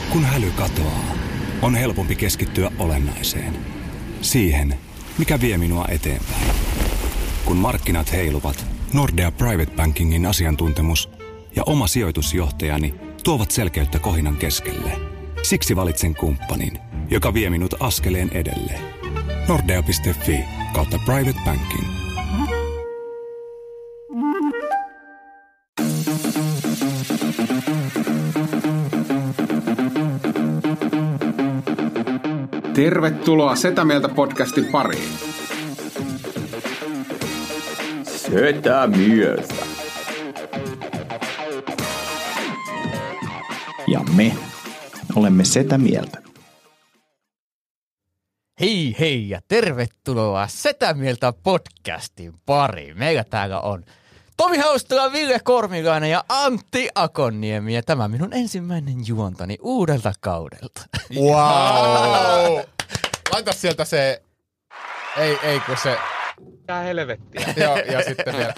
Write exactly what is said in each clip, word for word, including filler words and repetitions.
Kun häly katoaa, on helpompi keskittyä olennaiseen. Siihen, mikä vie minua eteenpäin. Kun markkinat heiluvat, Nordea Private Bankingin asiantuntemus ja oma sijoitusjohtajani tuovat selkeyttä kohinan keskelle. Siksi valitsen kumppanin, joka vie minut askeleen edelle. Nordea piste fi kautta Private Banking. Tervetuloa Setä Mieltä podcastin pariin. Setä Mieltä. Ja me olemme Setä Mieltä. Hei hei ja tervetuloa Setä Mieltä podcastin pariin. Meillä täällä on Tomi Haustila, Ville Kormilainen ja Antti Akonniemi. Ja tämä minun ensimmäinen juontani uudelta kaudelta. Wow! Laita sieltä se, ei, ei kun se, tää helvettiä. joo, ja sitten vielä.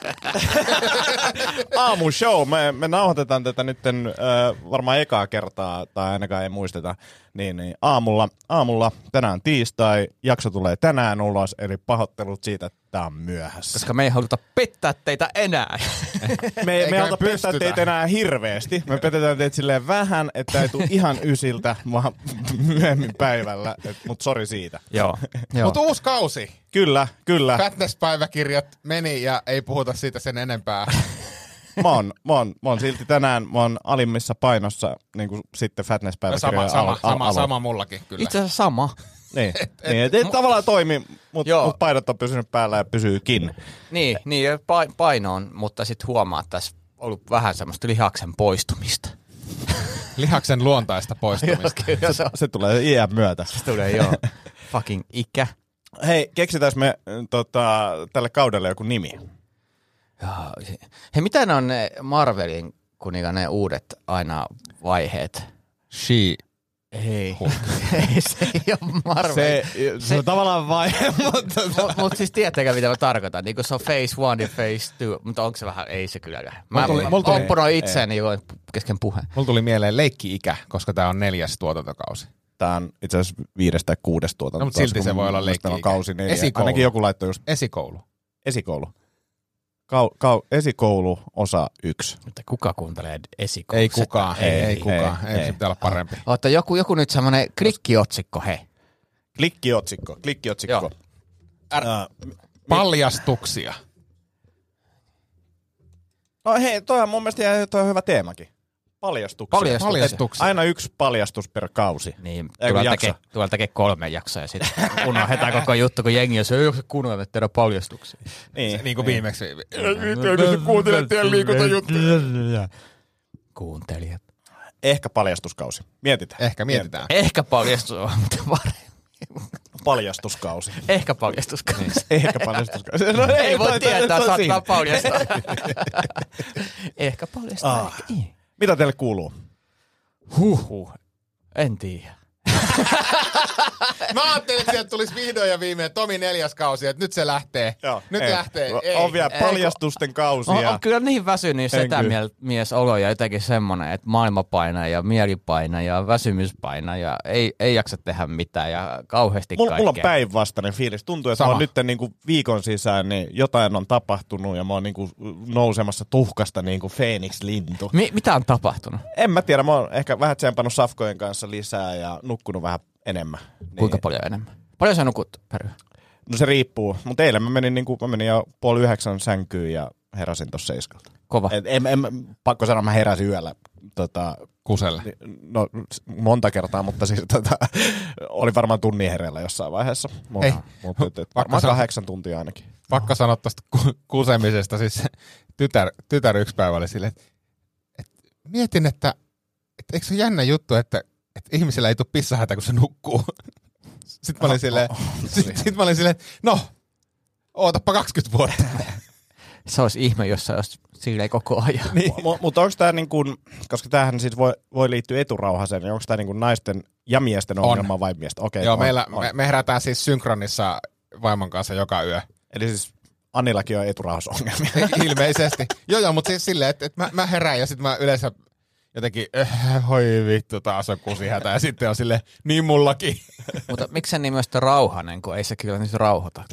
Aamushow, me, me nauhoitetaan tätä nytten äh, varmaan ekaa kertaa, tai ainakaan ei muisteta, niin, niin aamulla, aamulla, tänään tiistai, jakso tulee tänään ulos, eli pahoittelut siitä, että tää on myöhässä. Koska me ei haluta pettää teitä enää. Me, me me ei haluta pettää pystytä. teitä enää hirveästi, me petetään teitä silleen vähän, että ei tule ihan ysiltä, vaan myöhemmin päivällä, mutta sori siitä. Joo. Joo. Mutta uusi kausi. Kyllä, kyllä. Fatness-päiväkirjat meni ja ei puhuta siitä sen enempää. Mä oon, mä, oon, mä oon silti tänään, mä oon alimmissa painossa, niin kuin sitten No fatness-päiväkirjoja sama, sama, al- sama, al- sama mullakin kyllä. Itse asiassa sama. Niin, niin et, et tavallaan toimi, mutta Joo. mut painot on pysynyt päällä ja pysyykin. Niin, niin ja pa- paino on, mutta sitten huomaa, että tässä on ollut vähän semmoista lihaksen poistumista. Lihaksen luontaista poistumista. Kyllä se, Se tulee iän myötä. se tulee joo. Fucking ikä. Hei, keksitäänkö me tota, tälle kaudelle joku nimi? Joo. Hei, mitä ne on ne Marvelin kuninkaan ne uudet aina vaiheet? She. Ei, ei se ei ole Marvel. Se, se, se on tavallaan vaihe, mutta... Mutta mut siis tietääkö, mitä mä tarkoitan? Niin kun se on phase one ja phase two, mutta onko se vähän, ei se kyllä. Mä, Mulla tuli- mä mulla tuli- opponoin itseäni jo kesken puheen. Mulla tuli mieleen leikki-ikä, koska tää on neljäs tuotantokausi. Tämä on itse asiassa viides tai kuudes tuotanto. No, mutta silti se voi olla leikki-ikä. On kausi neljä. Esikoulu. Ainakin joku laittoi just Esikoulu. esikoulu. Kau, kau, esikoulu osa yksi. Mutta kuka kuuntelee esikoulussa? Ei kukaan, ei, Ei, ei kukaan. ei, Ei, ei. se pitää olla parempi. Oota, joku, joku nyt semmoinen klikkiotsikko, hei. Klikkiotsikko, klikkiotsikko. Joo. Uh, Paljastuksia. no hei, toi on mun mielestä ihan- toi on hyvä teemakin. Paljastuksia. Paljastuksia. Paljastuksia. Aina yksi paljastus per kausi. Niin, Ei, kun tuolla jakso. tekee, tuolla tekee kolme jaksoa ja sitten unohdetaan koko juttu, kun jengi on se, ei ole se kuunnella tehdä paljastuksia. Niin, Niin kuin viimeksi. Kuuntelijat teidän liikuntajuttuja. Kuuntelijat. Ehkä paljastuskausi. Mietitään. Ehkä mietitään. Ehkä paljastus on, mutta paremmin. Paljastuskausi. Ehkä paljastuskausi. Ehkä paljastuskausi. No, Ei voi toi- toi- tietää, toi- saattaa siinä. paljastaa. Ehkä paljastaa, Ah. ehkä ei. Mitä teille kuuluu? Huhhuh. En tiedä. Mä ajattelin, että sieltä tulisi vihdoin ja viimein Tomi neljäs kausi, että nyt se lähtee. Joo, Nyt ei. lähtee. Ei. On vielä Ei, paljastusten kausi. On, ja- on kyllä niin väsynyt En setämies olo ja jotenkin semmoinen, että maailma painaa ja mieli painaa ja väsymys painaa ja ei, ei jaksa tehdä mitään ja kauheasti Mulla, kaikkea. mulla on päinvastainen fiilis. Tuntuu, että Sama. mä oon nyt niinku viikon sisään, niin jotain on tapahtunut ja mä oon niinku nousemassa tuhkasta niinku Phoenix-lintu. Mi- mitä on tapahtunut? En mä tiedä, mä oon ehkä vähän tsempannut safkojen kanssa lisää ja nukkunut vähän enemmän. Niin. Kuinka paljon enemmän? Paljon sä nukut per yö? No se riippuu, mutta eilen mä menin, niinku, mä menin jo puoli yhdeksän sänkyyn ja heräsin tossa seiskalta. Kova. Et, en, en, pakko sanoa, mä heräsin yöllä. Tota, Kuselle. no monta kertaa, mutta siis tota, oli varmaan tunnin hereillä jossain vaiheessa. Mutta, Hei, mutta et, et, pakko varmaan sanoa- kahdeksan tuntia ainakin. Pakko sanoa tuosta ku- kusemisesta. Siis tytär, tytär yksi päivä oli silleen, että, että mietin, että, että eikö se ole jännä juttu, että, että ihmisillä ei tule pissahätä, kun se nukkuu. Sitten mä olin silleen, sit, sit mä olin silleen, no, ootappa kaksikymmentä vuotta. Se olisi ihme, jos se olisi silleen koko ajan. Niin. M- mutta onko tämä, niinku, koska tämähän siis voi, voi liittyä eturauhaseen, niin onko tämä niinku naisten ja miesten ongelma vai miesten? Okay, Joo, on, meillä, on. me, me herätään siis synkronissa vaimon kanssa joka yö. Eli siis Annillakin on eturauhasongelmia. Ilmeisesti. Joo, joo, mutta siis silleen, että, että mä, mä herään ja sitten mä yleensä jotenkin, äh, hoi vittu, taas on kusihätä. Ja sitten on silleen, niin mullakin. Mutta miksi sen nimi on sitten Rauhanen, kun ei se kyllä nyt rauhoita?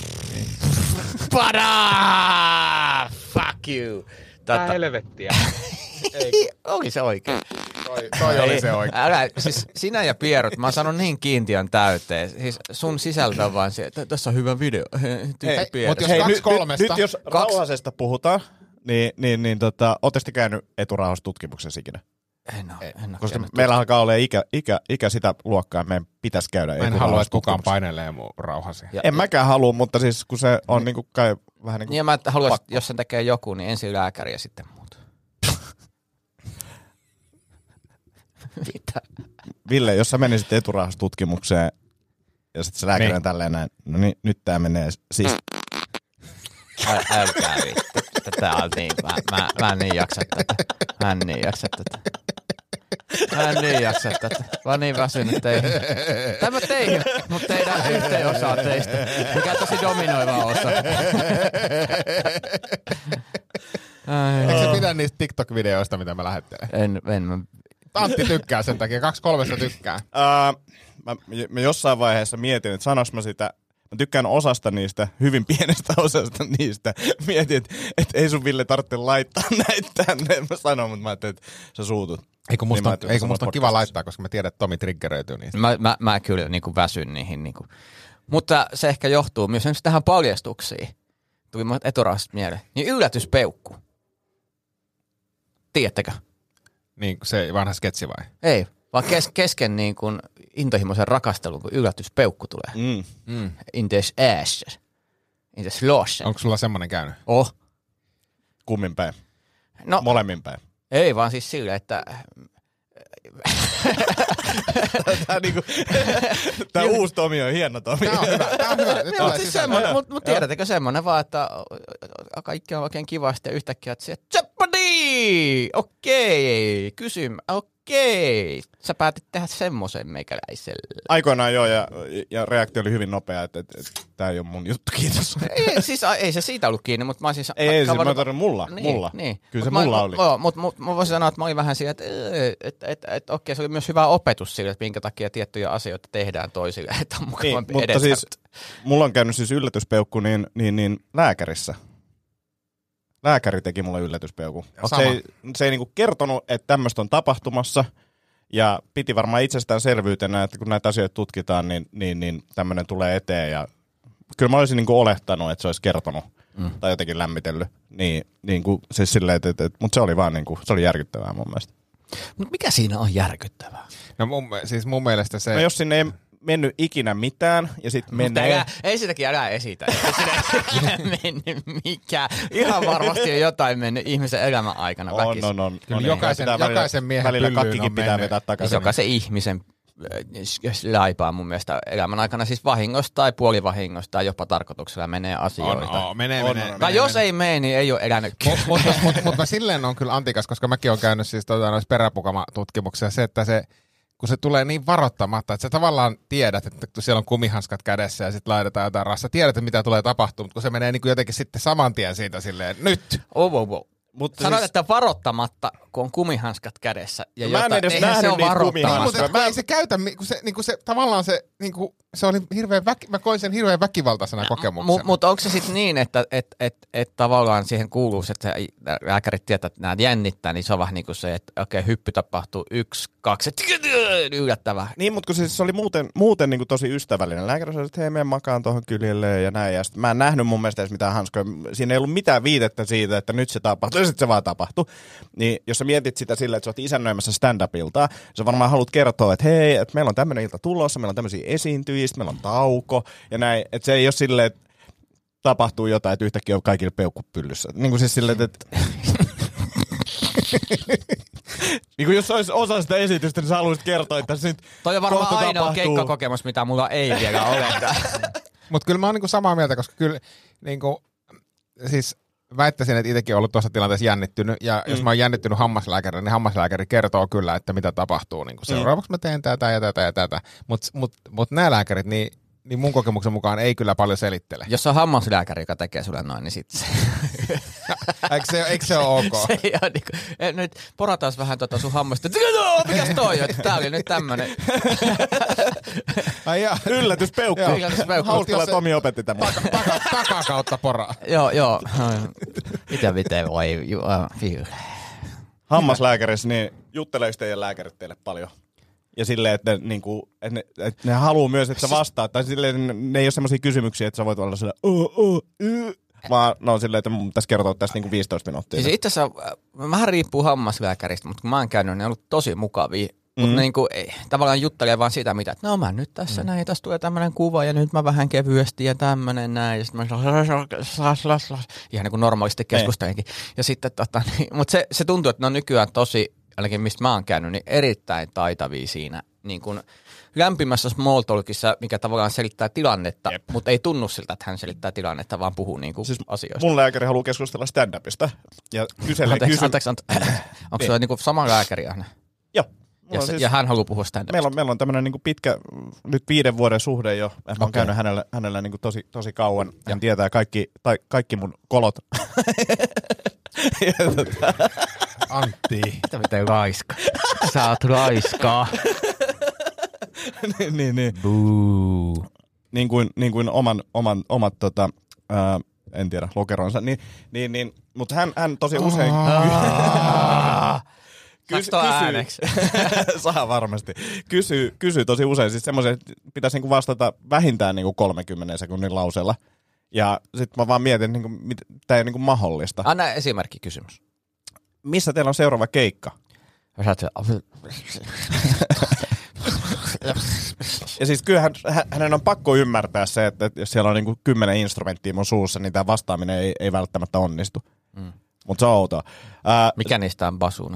Pada! Fuck you! Tää helvettiä. Ei, oli se oikein. Toi, toi oli se oikein. Älä, siis sinä ja Pierrot, mä oon saanut niin kiintiön täyteen. Siis sun sisältö on vaan se, että tässä on hyvä video. Hei, mutta jos Hei, kaksi nyt, kolmesta. nyt, nyt jos Kaksi- Rauhasesta puhutaan, niin, niin, niin tota, ootteko te käynyt eturauhastutkimuksessa ikinä? En oo, en oo Koska käynyt meillä alkaa olla ikä, ikä, ikä sitä luokkaa, meidän pitäisi käydä Mä en halua, että kukaan eturauhastutkimuksessa. painelee mun rauhasi. Ja- En mäkään halua, mutta siis kun se on niinku kai vähän niin kuin... Niin ja mä haluaisin, että jos sen tekee joku, niin ensin lääkäri ja sitten muut. Mitä? Ville, jos sä menisit eturauhastutkimukseen ja sitten se lääkäri on Niin. tälleen näin, no niin, nyt tää menee siis... Äl, älkää vittu. Tätä on niin, mä, mä, mä en niin jaksa tätä. Mä en niin jaksa tätä. Mä en niin jaksa tätä. Mä oon niin väsynyt teihin. Tämä teihin, mutta teidän yhteen osaa teistä, mikä on tosi dominoiva osa. Ai, Eikö se pidä niistä TikTok-videoista, mitä mä lähettelen? en, en, mä, Antti tykkää sen takia, kaksi kolmesta tykkää. Uh, mä, mä jossain vaiheessa mietin, että sanois mä sitä, mä tykkään osasta niistä, hyvin pienestä osasta niistä. Mietin, että et ei sun Ville tarvitse laittaa näitä tänne. Mä sanoin, mutta mä ajattelin, että sä suutut. Eikö musta, Niin mä on, ajattelin, eikö että musta on sanois kiva podcastissa. laittaa, koska mä tiedän, että Tomi triggeröityy niistä. mä, mä, mä kyllä niinku väsyn niihin. Niinku. Mutta se ehkä johtuu myös esimerkiksi tähän paljastuksiin. Tuli mun eturauhasta mieleen. Niin yllätyspeukku. Tiedättekö? Niin se vanha sketsi vai? Ei, vaan kes, kesken niin kuin intohimoisen rakastelun, kun yllätyspeukku tulee. Mm. Mm. In the ass. In the slosh. Onko sulla semmonen käynyt? Oh. Kummin päin? No, Molemmin päin. ei vaan siis sille, että Tää, niinku, tää uusi Tomi on hieno Tomi. Tää on hyvä, tää on hyvä. Nyt Mutta tulee siis sisään. semmoinen, mut, mut tiedättekö semmoinen vaan, että kaikki on oikein kivasti ja yhtäkkiä, että se, Jeopardy! Okei, kysym, okei. Sä päätit tehdä semmoisen meikäläiselle. Aikoinaan joo, ja, ja reaktio oli hyvin nopea, että, että, että tää ei ole mun juttu, kiitos. Ei, siis a- ei se siitä ollut kiinni, mutta mä oon siis... Ei, ei, siis kavannut- mä tarvitsen mulla, Niin, mulla. Niin. Kyllä se Mut mulla mä, oli. Joo, mutta mut, mä voisin sanoa, että mä olin vähän siinä, että et, et, et, et, okei, se oli myös hyvä opetus sille, että minkä takia tiettyjä asioita tehdään toisille, että on Niin, mukavampi mutta edetä. siis mulla on käynyt siis yllätyspeukku niin, niin, niin lääkärissä. Lääkäri teki mulle yllätyspeukun. Sama. Se ei, se ei niinku kertonut, että tämmöistä on tapahtumassa. Ja piti varmaan itsestäänselvyytenä, että kun näitä asioita tutkitaan, niin, niin, niin tämmöinen tulee eteen. Ja kyllä mä olisin niinku olettanut, että se olisi kertonut mm. tai jotenkin lämmitellyt. Niin, niin kuin, siis silleen, että, että, että, mutta se oli vaan niinku, se oli järkyttävää mun mielestä. Mutta mikä siinä on järkyttävää? No mun, siis mun mielestä se... No jos sinne ei mennyt ikinä mitään ja sitten Mutta menee... älä, ei sitäkin älä esitä. Ei siinä mennyt mikään. Ihan varmasti on jotain mennyt ihmisen elämän aikana On, väkisin. on, on. Kyllä on jokaisen- pitää välillä- jokaisen miehen välillä pyllyyn kakkikin on pitää mennyt. vetää Siis takaisin. jokaisen ihmisen äh, laipaa mun mielestä elämän aikana siis vahingosta tai puolivahingosta tai jopa tarkoituksella menee On, asioita. on, menee, On, menee, on, on. menee, Tai jos menee. ei mene, niin ei ole elänyt. Mutta mut, mut, mut mä silleen on kyllä antikas, koska mäkin olen käynyt siis tota, noissa peräpukama-tutkimuksissa se, että se, kun se tulee niin varoittamatta, että sä tavallaan tiedät, että kun siellä on kumihanskat kädessä ja sitten laitetaan jotain rassa, tiedät, että mitä tulee tapahtumaan, mutta kun se menee niin kuin jotenkin sitten saman tien siitä silleen, nyt! Oh, oh, oh. Mutta Sanoit, siis- että varoittamatta, kun on kumihanskat kädessä. Ja No mä en jotain, edes eihän se nähnyt ole niitä varoittamatta. kumihanskoja. Mutta mä- ei se käytä, mi- kun se, niin kuin se tavallaan se, niin kuin, se oli hirveän väki, mä koin sen hirveän väkivaltaisena kokemuksena. Mutta onko se sitten niin, että et, et, et tavallaan siihen kuuluu, se, että se lääkärit tietää, että nämä jännittää, niin se on vähän niin kuin se, että okei, hyppy tapahtuu yksi, kaksi, yllättävää. Niin, mutta kun siis se oli muuten, muuten niin kuin tosi ystävällinen. Lääkäri sanoi, että hei, mene makaan tuohon kyljelle ja näin. Ja sit mä en nähnyt mun mielestä edes mitään hanskoja. Siinä ei ollut mitään viitettä siitä, että nyt se tapahtuu. Ja sitten se vaan tapahtui. Niin jos sä mietit sitä silleen, että sä oot isännöimässä stand-up-iltaa, sä varmaan haluat kertoa, että hei, että meillä on tämmöinen ilta tulossa, meillä on tämmöisiä esiintyjiä, sit meillä on tauko ja näin. Että se ei ole silleen, että tapahtuu jotain, että yhtäkkiä on kaikille peukku pyllyssä. Niin kuin siis silleen, että... niin kuin jos olisi osa sitä esitystä, niin sä haluaisit kertoa, että se nyt Toi on varmaan kohta ainoa tapahtuu. keikkakokemus, mitä mulla ei vielä ole. Mutta kyllä mä oon niinku samaa mieltä, koska kyllä niinku, siis väittäisin, että itsekin ollut tuossa tilanteessa jännittynyt, ja mm. jos mä oon jännittynyt hammaslääkärille, niin hammaslääkäri kertoo kyllä, että mitä tapahtuu. Niinku seuraavaksi mä teen tätä ja tätä ja tätä. Mutta mut, mut nämä lääkärit, niin niin mun kokemuksen mukaan ei kyllä paljon selittele. Jos on hammaslääkäri, joka tekee sulle noin, niin sit se... eikö, se, eikö se ole ok? Se ei ole niinku... Nyt porataan vähän tota sun hammasta. No, mikäs toi on? Tää oli nyt tämmönen... Ai jaa. Yllätyspeukku. Yllätyspeukku. Hauskalla Tomi opetti tämän. Taka, taka, taka kautta poraa. Joo, joo. Mitä miten voi... Hammaslääkärissä, niin jutteleeko teidän lääkärit teille paljon? Ja silleen, että, niinku, että, ne, että ne haluaa myös, että sä vastaat. Tai silleen, ne, ne ei ole semmoisia kysymyksiä, että sä voit olla silleen, oh, oh, uh. Vaan ne on silleen, että mun pitäisi kertoa tästä niinku viisitoista minuuttia. Siis itse asiassa vähän riippuu hammaslääkäristä, mutta kun mä oon käynyt, ne on ollut tosi mukavia. Mm. Mutta niinku, ei, tavallaan juttelee vaan sitä, mitä, että no mä nyt tässä mm. näin, tässä tulee tämmöinen kuva ja nyt mä vähän kevyesti ja tämmöinen näin. Ja sitten mä ihan niin kuin normaalisti keskustelenkin. Ja sitten tota, niin, mutta se, se tuntuu, että ne on nykyään tosi, ainakin mistä mä oon käynyt, niin erittäin taitavia siinä niin kuin lämpimässä small talkissa, mikä tavallaan selittää tilannetta, Jep. mutta ei tunnu siltä, että hän selittää tilannetta, vaan puhuu niin kuin siis asioista. Mun lääkäri haluaa keskustella stand-upista ja kyselee anteeksi, kysy... anteeksi, anteeksi. Onko se niin kuin sama lääkäri aina? Joo. Ja, siis, ja hän haluaa puhua stand-upista. Meillä on, meillä on tämmöinen niin kuin pitkä, nyt viiden vuoden suhde jo. Mä oon okay. käynyt hänellä, hänellä niin kuin tosi, tosi kauan. Hän ja. tietää kaikki, tai, kaikki mun kolot. tota. Antti. Mitä miten raiska? Sä oot raiskaa. niin, niin, niin. Buu. Niin kuin, niin kuin oman, oman, omat, tota, ää, en tiedä, lokeronsa. Niin, niin, niin, mutta hän, hän tosi usein... Kysy, ääneksi. Saa varmasti. Kysyy, kysyy tosi usein. Siis semmoisen, että pitäisi niinku vastata vähintään niinku kolmenkymmenen sekunnin lauseella. Ja sit mä vaan mietin, niinku, että tämä ei ole niinku mahdollista. Anna esimerkki kysymys. Missä teillä on seuraava keikka? Ja siis kyllähän hänen on pakko ymmärtää se, että jos siellä on niinku kymmenen instrumenttia mun suussa, niin tämä vastaaminen ei, ei välttämättä onnistu. Mm. Mutta se on outoa. Ää, Mikä niistä on basuna?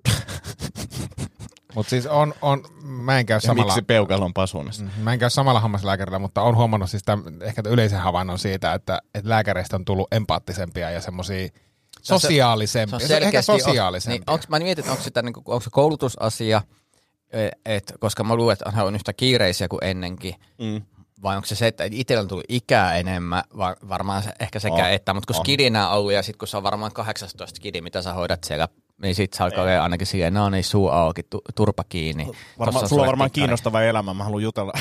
Mutta siis on, on, mä en käy ja samalla... miksi peukalla on pasuunassa? Mä en käy samalla hammaslääkärillä, mutta on huomannut siis tämän, ehkä yleisen havainnon siitä, että, että lääkäreistä on tullut empaattisempia ja semmosia sosiaalisempia. Se, se on ehkä sosiaalisempia. Niin, onks, mä mietin, onko sitä niinku, onko se koulutusasia, et, koska mä luulen, että he on yhtä kiireisiä kuin ennenkin. Mm. Vai onko se se, että itsellä on tullut ikää enemmän, var, varmaan se, ehkä sekä oh, että, mutta kun oh. skidinä on ollut ja sitten kun se on varmaan kahdeksantoista skidi, mitä sä hoidat siellä, niin sit se alkaa olla ainakin siihen, no niin, suu auki, tu, turpa kiinni. Varmaan, sulla on varmaan kiinnostava elämä, mä haluan jutella.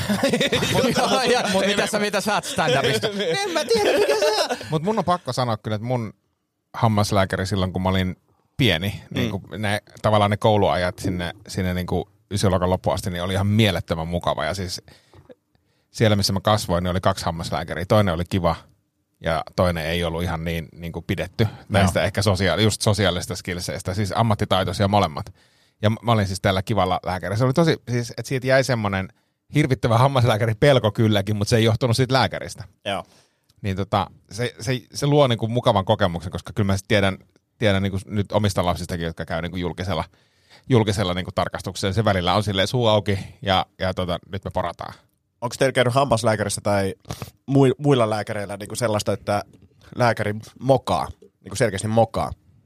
Mutta mitä sä, mitä sä oot stand-upista? En mä tiedä, mikä sä oot. Mutta mun on pakko sanoa kyllä, että mun hammaslääkäri silloin, kun mä olin pieni, mm. niin kuin ne, tavallaan ne kouluajat sinne, sinne niin kuin ysiluokan loppuun asti, niin oli ihan mielettömän mukava. Ja siis siellä, missä mä kasvoin, niin oli kaksi hammaslääkäriä. Toinen oli kiva ja toinen ei ollut ihan niin, niin kuin pidetty näistä no. ehkä sosiaali, just sosiaalisista skillseistä, siis ammattitaitoisia molemmat. Ja mä olin siis tällä kivalla lääkärillä. Se oli tosi, siis, että siitä jäi semmoinen hirvittävä hammaslääkäri pelko kylläkin, mutta se ei johtunut siitä lääkäristä. Joo. Niin tota, se, se, se luo niin kuin mukavan kokemuksen, koska kyllä mä tiedän, tiedän niin kuin nyt omista lapsistakin, jotka käy niin kuin julkisella, julkisella niin kuin tarkastuksella. Se välillä on silleen suu auki ja, ja tota, nyt me porataan. Onko teillä käynyt hammaslääkärissä tai muilla lääkäreillä niin kuin sellaista, että lääkäri mokaa, niin kuin selkeästi mokaa?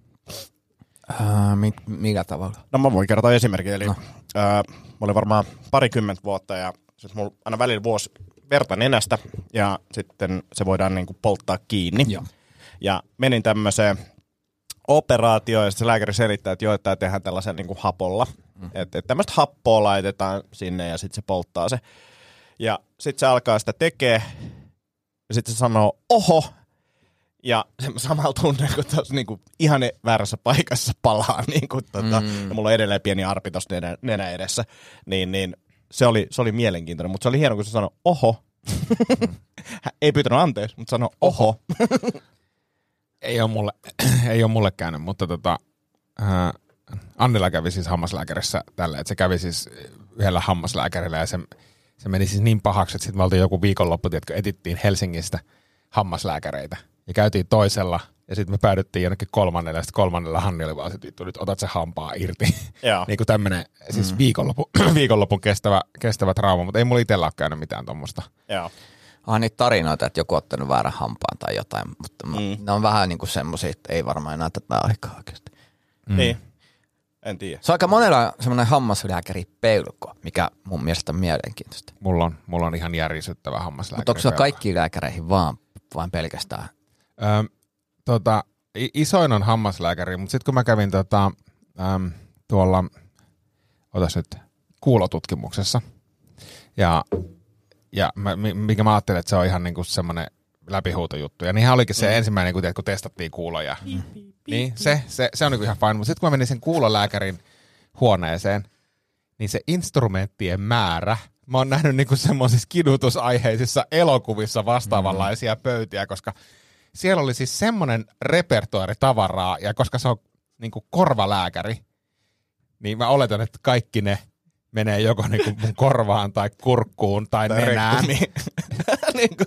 Uh, mit, millä tavalla? No mä voin kertoa esimerkin. Eli no. uh, mä olin varmaan parikymmentä vuotta ja sit mulla aina välillä vuosi verta nenästä ja sitten se voidaan niin kuin polttaa kiinni. Joo. Ja menin tämmöiseen operaatioon ja se lääkäri selittää, että joo, että tämä tehdään tällaisen niin kuin hapolla. Mm. Että et tämmöistä happoa laitetaan sinne ja sitten se polttaa se. Ja sitten se alkaa sitä tekee, ja sitten se sanoo, oho, ja samalla tunne, kun tuossa niinku ihan väärässä paikassa palaa, niinku, tota, mm. ja mulla on edelleen pieni arpi tuossa nenä, nenä edessä, niin, niin se, oli, se oli mielenkiintoinen, mutta se oli hieno, kun se sanoi, oho. Hän ei pyytänyt anteeksi, mutta sanoi, oho. ei, ole mulle, ei ole mulle käynyt, mutta tota, äh, Annilla kävi siis hammaslääkärissä tällä, että se kävi siis yhdellä hammaslääkärillä, ja se Se meni siis niin pahaksi, että sitten me oltiin joku viikonloppu, että etittiin Helsingistä hammaslääkäreitä. Ja käytiin toisella, ja sitten me päädyttiin jonnekin kolmannelle, ja sitten kolmannella Hanni oli vaan, että nyt otat se hampaa irti. niin kuin tämmöinen siis mm. viikonloppu, viikonlopun kestävä, kestävä trauma, mutta ei mulla itsellä ole käynyt mitään tuommoista. Joo. On niitä tarinoita, että joku on ottanut väärän hampaan tai jotain, mutta mm. ne on vähän niin kuin semmoisia, että ei varmaan enää tätä aikaa oikeasti. Mm. Niin. En tiedä. Se on aika monella semmoinen hammaslääkäripelko, mikä mun mielestä on mielenkiintoista. Mulla on, mulla on ihan järisyttävä hammaslääkäri. Mutta onko sulla kaikkiin lääkäreihin vaan, vaan pelkästään? Öm, tota, isoin on hammaslääkäri, mutta sitten kun mä kävin tota, äm, tuolla, otas nyt, kuulotutkimuksessa, ja, ja mä, mikä mä ajattelin, että se on ihan niinku semmoinen läpihuutojuttu. Ja niinhän olikin se mm. ensimmäinen, kun, kun testattiin kuuloja. Mm. Niin, se, se, se on niinku ihan fine. Mutta sitten kun mä menin sen kuulolääkärin huoneeseen, niin se instrumenttien määrä, mä oon nähnyt niinku semmoisissa kidutusaiheisissa elokuvissa vastaavanlaisia mm. pöytiä, koska siellä oli siis semmoinen repertuaari tavaraa, ja koska se on niinku korvalääkäri, niin mä oletan, että kaikki ne menee joko niinku mun korvaan tai kurkkuun tai, tai nenään. Niinku.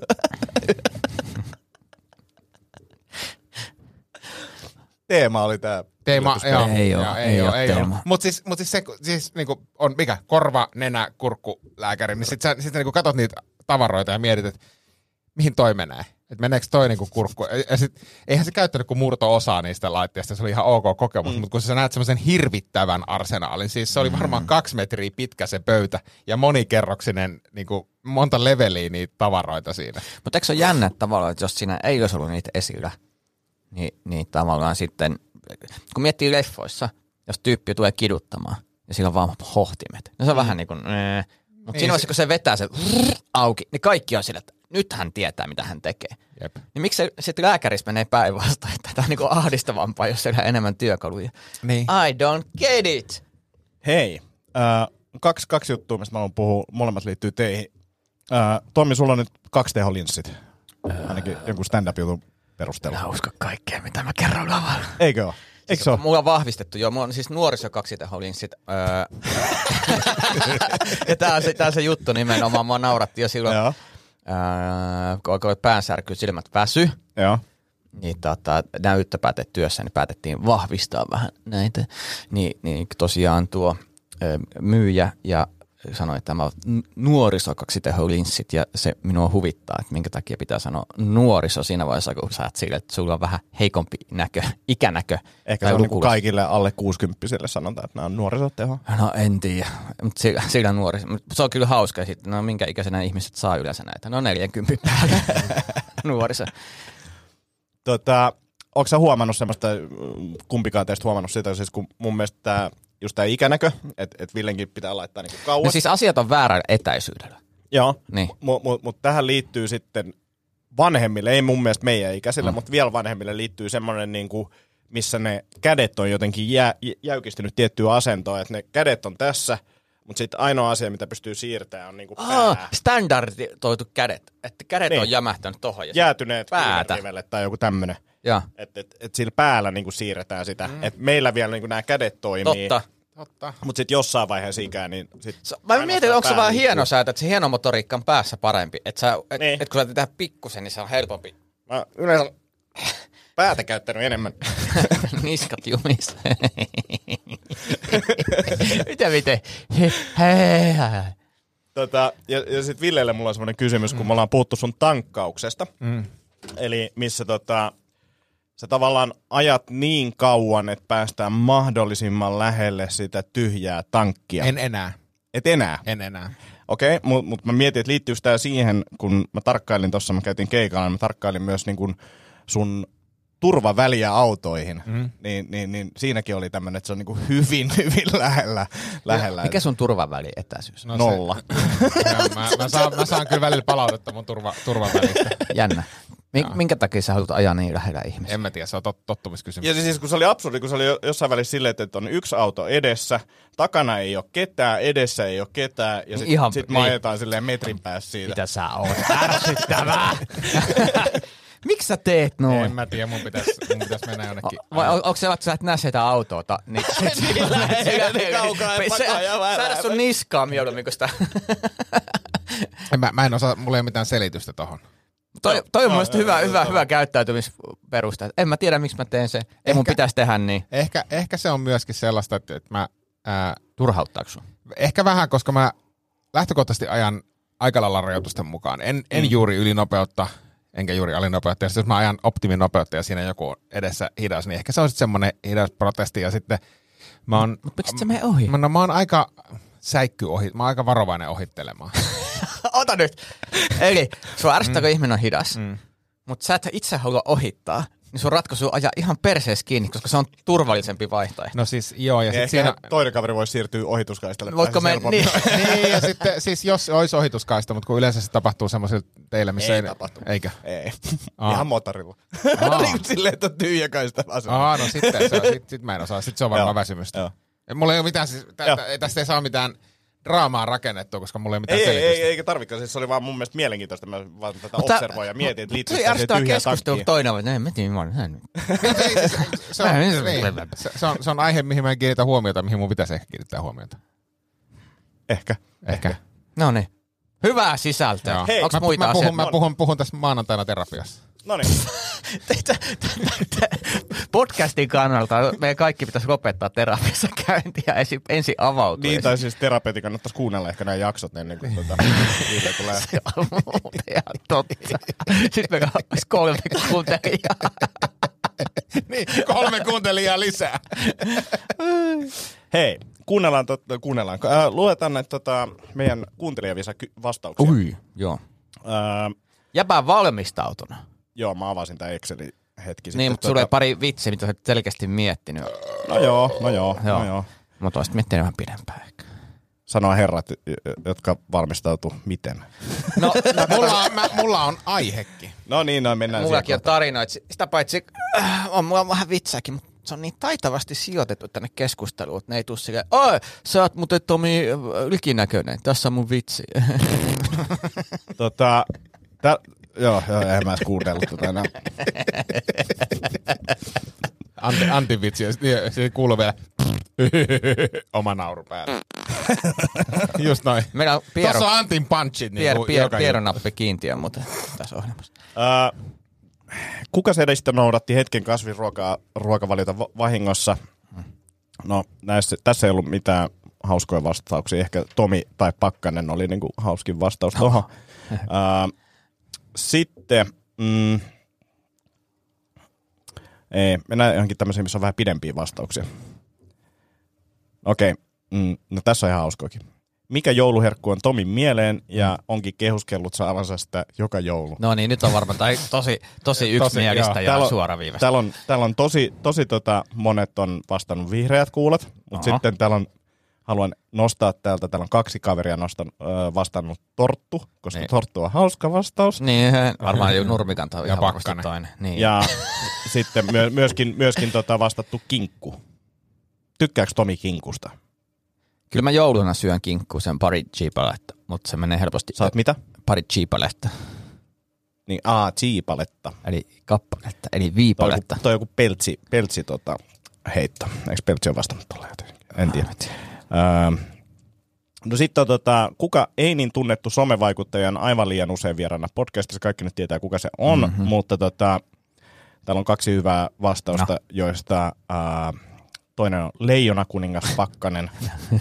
Teema oli tää. Teema, joo, ei oo, joo, ei, ei oo, oo, ei teema. oo. Mut siis, mut siis se siis niinku on mikä? Korva, nenä, kurkku, lääkäri. Niin sit sä sit niinku katot niitä tavaroita ja mietit, että mihin toi menee. Että meneekö toi niinku kurkku. Ja sit, eihän se käyttänyt kuin murto-osaa niistä laitteista. Se oli ihan ok kokemus. Mm. Mutta kun sä näet semmoisen hirvittävän arsenaalin, siis se oli varmaan mm. kaksi metriä pitkä se pöytä ja monikerroksinen, niinku monta leveliä niitä tavaroita siinä. Mutta eikö se ole jännä tavallaan, että jos siinä ei olisi ollut niitä esillä, niin, niin tavallaan sitten, kun miettii leffoissa, jos tyyppi tulee kiduttamaan ja sillä on vaan hohtimet, niin se on mm. vähän niin kuin, ee. Mutta niin siinä vaiheessa, kun se vetää se auki, niin kaikki on sillä, että nyt hän tietää, mitä hän tekee. Jep. Niin miksi se sitten lääkärissä menee päinvastoin, että tämä on niin kuin ahdistavampaa, jos siellä on enemmän työkaluja. Niin. I don't get it. Hei, äh, kaksi, kaksi juttua, mistä mä haluan puhua. Molemmat liittyy teihin. Äh, Tommi, sulla on nyt kaksi teholinssit. Ainakin jonkun stand-up-jutun perusteella. Mä usko kaikkea, mitä mä kerron lavalla. Eikö ole? Eikö se ole? Mulla on vahvistettu jo. Mulla on siis nuoriso kaksiteholinssit. Öö. Ja tää on, se, tää on se juttu nimenomaan. Mua nauratti jo silloin, öö, kun oli päänsärky, silmät väsy. Joo. Niin tota, näyttöpäätetyössä niin päätettiin vahvistaa vähän näitä. Niin, niin tosiaan tuo ö, myyjä ja sanoi, että tämä on nuoriso kaksiteholinssit ja se minua huvittaa, että minkä takia pitää sanoa nuoriso siinä vaiheessa, kun sä oot sille, että sulla on vähän heikompi näkö, ikänäkö. Ehkä se on niin kaikille alle kuusikymppisille sanotaan, että nämä on nuorisoteho. No en tiedä, mutta sillä, sillä nuoriso. Se on kyllä hauska sitten, no minkä ikäisenä ihmiset saa yleensä näitä. No neljäkymmentä päälle nuoriso. Tota, onko sä huomannut semmoista, kumpikaan teistä huomannut sitä, siis kun mun mielestä tämä just tämä ikänäkö, että et Villenkin pitää laittaa niinku kauas. No siis asiat on väärällä etäisyydellä. Joo, niin. mutta mut, mut tähän liittyy sitten vanhemmille, ei mun mielestä meidän ikäisillä, mm. mutta vielä vanhemmille liittyy semmoinen, niinku, missä ne kädet on jotenkin jä, jäykistynyt tiettyä asentoa, että ne kädet on tässä, mutta sitten ainoa asia, mitä pystyy siirtämään, on niinku pää. Ah, standardoitu kädet, että kädet niin. on jämähtänyt tohon. Ja jäätyneet rivelet tai joku tämmöinen. Että et, et sillä päällä niinku siirretään sitä. Mm. Että meillä vielä niinku nämä kädet toimii. Totta. Totta. Mutta sitten jossain vaiheessa ikään, niin sit mä mietin, onko se vaan hieno säätä, että se hieno motoriikka on päässä parempi. Että et, niin. et kun sä tehdään pikkusen, niin se on helpompi. Mä yleensä päätä käyttänyt enemmän. Niskat jumissa. Mitä miten? He, he, he. Tota, ja ja sitten Villelle mulla on semmoinen kysymys, kun mm. me ollaan puhuttu sun tankkauksesta. Mm. Eli missä tota, sä tavallaan ajat niin kauan, että päästään mahdollisimman lähelle sitä tyhjää tankkia. En enää. Et enää? En enää. Okei, okay, mutta mut mä mietin, että liittyykö tää siihen, kun mä tarkkailin tuossa, mä käytin keikalla, niin mä tarkkailin myös niin kun sun turvaväliä autoihin, mm. niin, niin, niin siinäkin oli tämmöinen, että se on niin kuin hyvin, hyvin lähellä. lähellä. Mikä sun turvaväli etäisyys? No nolla. Se, no, mä, mä, saan, mä saan kyllä välillä palautetta mun turva, turvavälistä. Jännä. Min, minkä takia sä haluat ajaa niin lähellä ihmisiä? En mä tiedä, se on tot, tottumiskysymys. Ja siis kun se oli absurdi, kun se oli jossain välissä silleen, että on yksi auto edessä, takana ei ole ketään, edessä ei ole ketään, ja sitten sit me ajetaan silleen metrin päässä siitä. Mitä sä oot? Ärsyttävää! Miksi sä teet noin? En mä tiedä, mun pitäisi pitäis mennä jonnekin. O, vai on, onko se, että sä et näe sitä autoota? Niin, niin kaukaa, että saada sun niskaa mieluummin, kun sitä... mä, mä en osaa, mulla ei ole mitään selitystä tohon. Toi, toi on mielestäni hyvä, hyvä, hyvä käyttäytymisperuste. En mä tiedä, miksi mä teen sen. Ei ehkä, mun pitäisi tehdä niin. Ehkä, ehkä se on myöskin sellaista, että, että mä... Ää, turhauttaako sun? Ehkä vähän, koska mä lähtökohtaisesti ajan aika lailla rajoitusten mukaan. En, en mm. juuri ylinopeutta, enkä juuri alinopeutta. Ja jos mä ajan optiminopeutta ja siinä joku edessä hidas, niin ehkä se on sitten semmoinen hidas protesti. Ja sitten Mä oon, Mut miksi sä mene ohi? mä, no, mä oon aika säikky ohi, mä oon aika varovainen ohittelemaan. Ota nyt! Eli sua ärsyttää, kun ihminen on hidas, Mm. mutta sä et itse halua ohittaa, niin sun ratkaisu on ajaa ihan perseessä kiinni, koska se on turvallisempi vaihtoehto. No siis joo, ja Ja sit ehkä siinä... toinen kaveri voisi siirtyä ohituskaistalle. Voitko me... Pääsisi helpommin. Niin. niin, ja sitten siis jos olisi ohituskaista, mutta kun yleensä se tapahtuu semmoisilla teillä, missä Ei ei... tapahtu. Eikö? Ei. Aa. Ihan motorilla. Aa. Niin kuin silleen, että on tyhjä kaista asema. Aa, no sitten, se, sit, sit mä en osaa. Sitten se on varmaan Joo. väsymystä. Joo. Mulla ei ole mitään, siis, tä, Joo. tä, tästä ei saa mitään draamaa rakennettua, koska mulla ei ole mitään Ei, ei, selitystä. ei, eikä tarvikaan. Siis se oli vaan mun mielestä mielenkiintoista. Mä vaan tätä Mutta- observoin ja mietin, että liittyy Se siihen ärsyttävä tyhjään keskustelu, kun takkiin. toinen on, että en mä tiedä, mä olen Se, se, se, on, niin, se, se, on, se on aihe, mihin mä en kiinnitä huomiota, mihin mun pitäisi ehkä kiinnittää huomiota. Ehkä. Ehkä. No niin. Hyvää sisältöä. Joo. Hei, Onks mä, muita mä, puhun, asioita? mä puhun, puhun tässä maanantaina terapiassa. No niin. Podcastin kannalta meidän kaikki pitäisi lopettaa terapiassa käyntiä ensin, ensin avautua. Niin, tai siis terapeutin kannattaisi kuunnella ehkä nämä jaksot ennen kuin tuota, niitä tulee. Se on muuten ihan totta. Sitten meillä olisi kolme kuuntelijaa. Niin, kolme kuuntelijaa lisää. Hei, kuunnellaan, tot, kuunnellaan. Äh, luetaan näitä tota, meidän kuuntelijavisa ky- vastauksia. Ui, joo. Äh, Jäpä valmistautunut. joo, mä avasin tää Excelin hetki sitten. Niin, mutta sulla ei pari vitsiä, mitä sä olet selkeästi miettinyt. No joo, no joo, Joo. no joo. Mutta olisit miettinyt vähän pidempään ehkä. Sanoa herrat, y- jotka valmistautuu miten. No, mulla, on, mä, mulla on aihekin. No niin, no mennään mullakin on siihen tarinoita. Sitä paitsi äh, on mulla on vähän vitsääkin, mutta se on niin taitavasti sijoitettu tänne keskusteluun, että ne ei tule silleen, oi, sä oot muuten Tomi likinäköinen, tässä on mun vitsi. Tota, tä, joo, joo, en mä edes kuunnellut tota enää. Anti, antivitsi, ja sitten se kuuluu vielä oma nauru päällä. Just noin. Meillä on Piero, Tuossa on Antin punchit. Niin Piero, Piero, joka Piero nappi kiintiö, mutta tässä ohjelmassa. Äh, kuka sedistä noudatti hetken kasvisruokaa ruokavaliota va- vahingossa? No, näissä, tässä ei ollut mitään hauskoja vastauksia. Ehkä Tomi tai Pakkanen oli niinku hauskin vastaus tuohon. Äh, sitten... Mm, ei, mennään johonkin tämmöisiin, missä on vähän pidempiä vastauksia. Okei, mm, no tässä on ihan hauskoikin. Mikä jouluherkku on Tomin mieleen ja onkin kehuskellut saavansa sitä joka joulu? No niin, nyt on varmaan tai tosi, tosi yksimielistä joo. ja on, suoraviivasta. täällä on, täällä on tosi, tosi tota, monet on vastannut vihreät kuulet, mutta Aha. sitten täällä on, haluan nostaa täältä, täällä on kaksi kaveria nostan, ö, vastannut torttu, koska Niin. torttu on hauska vastaus. Niin, varmaan jo nurmikanta on Ja ihan varmasti Pakkanen. toinen. Niin. Ja sitten myö, myöskin, myöskin tota vastattu kinkku. Tykkääkö Tomi kinkusta? Kyllä mä jouluna syön kinkkuu sen pari chiipaletta, mutta se menee helposti Saat mitä? pari chiipaletta, Niin, aa, chiipaletta. eli kappaletta, eli Toi on viipaletta. joku, toi on joku peltsi, peltsi tota, heitto. Eikö peltsi ole vastannut tuolla jotenkin? En tiedä. Öö, no sitten on tota, kuka ei niin tunnettu somevaikuttaja on aivan liian usein vieraana podcastissa. Kaikki nyt tietää, kuka se on, mm-hmm. mutta tota, täällä on kaksi hyvää vastausta, no. joista ää, toinen on Leijona kuningas Pakkanen.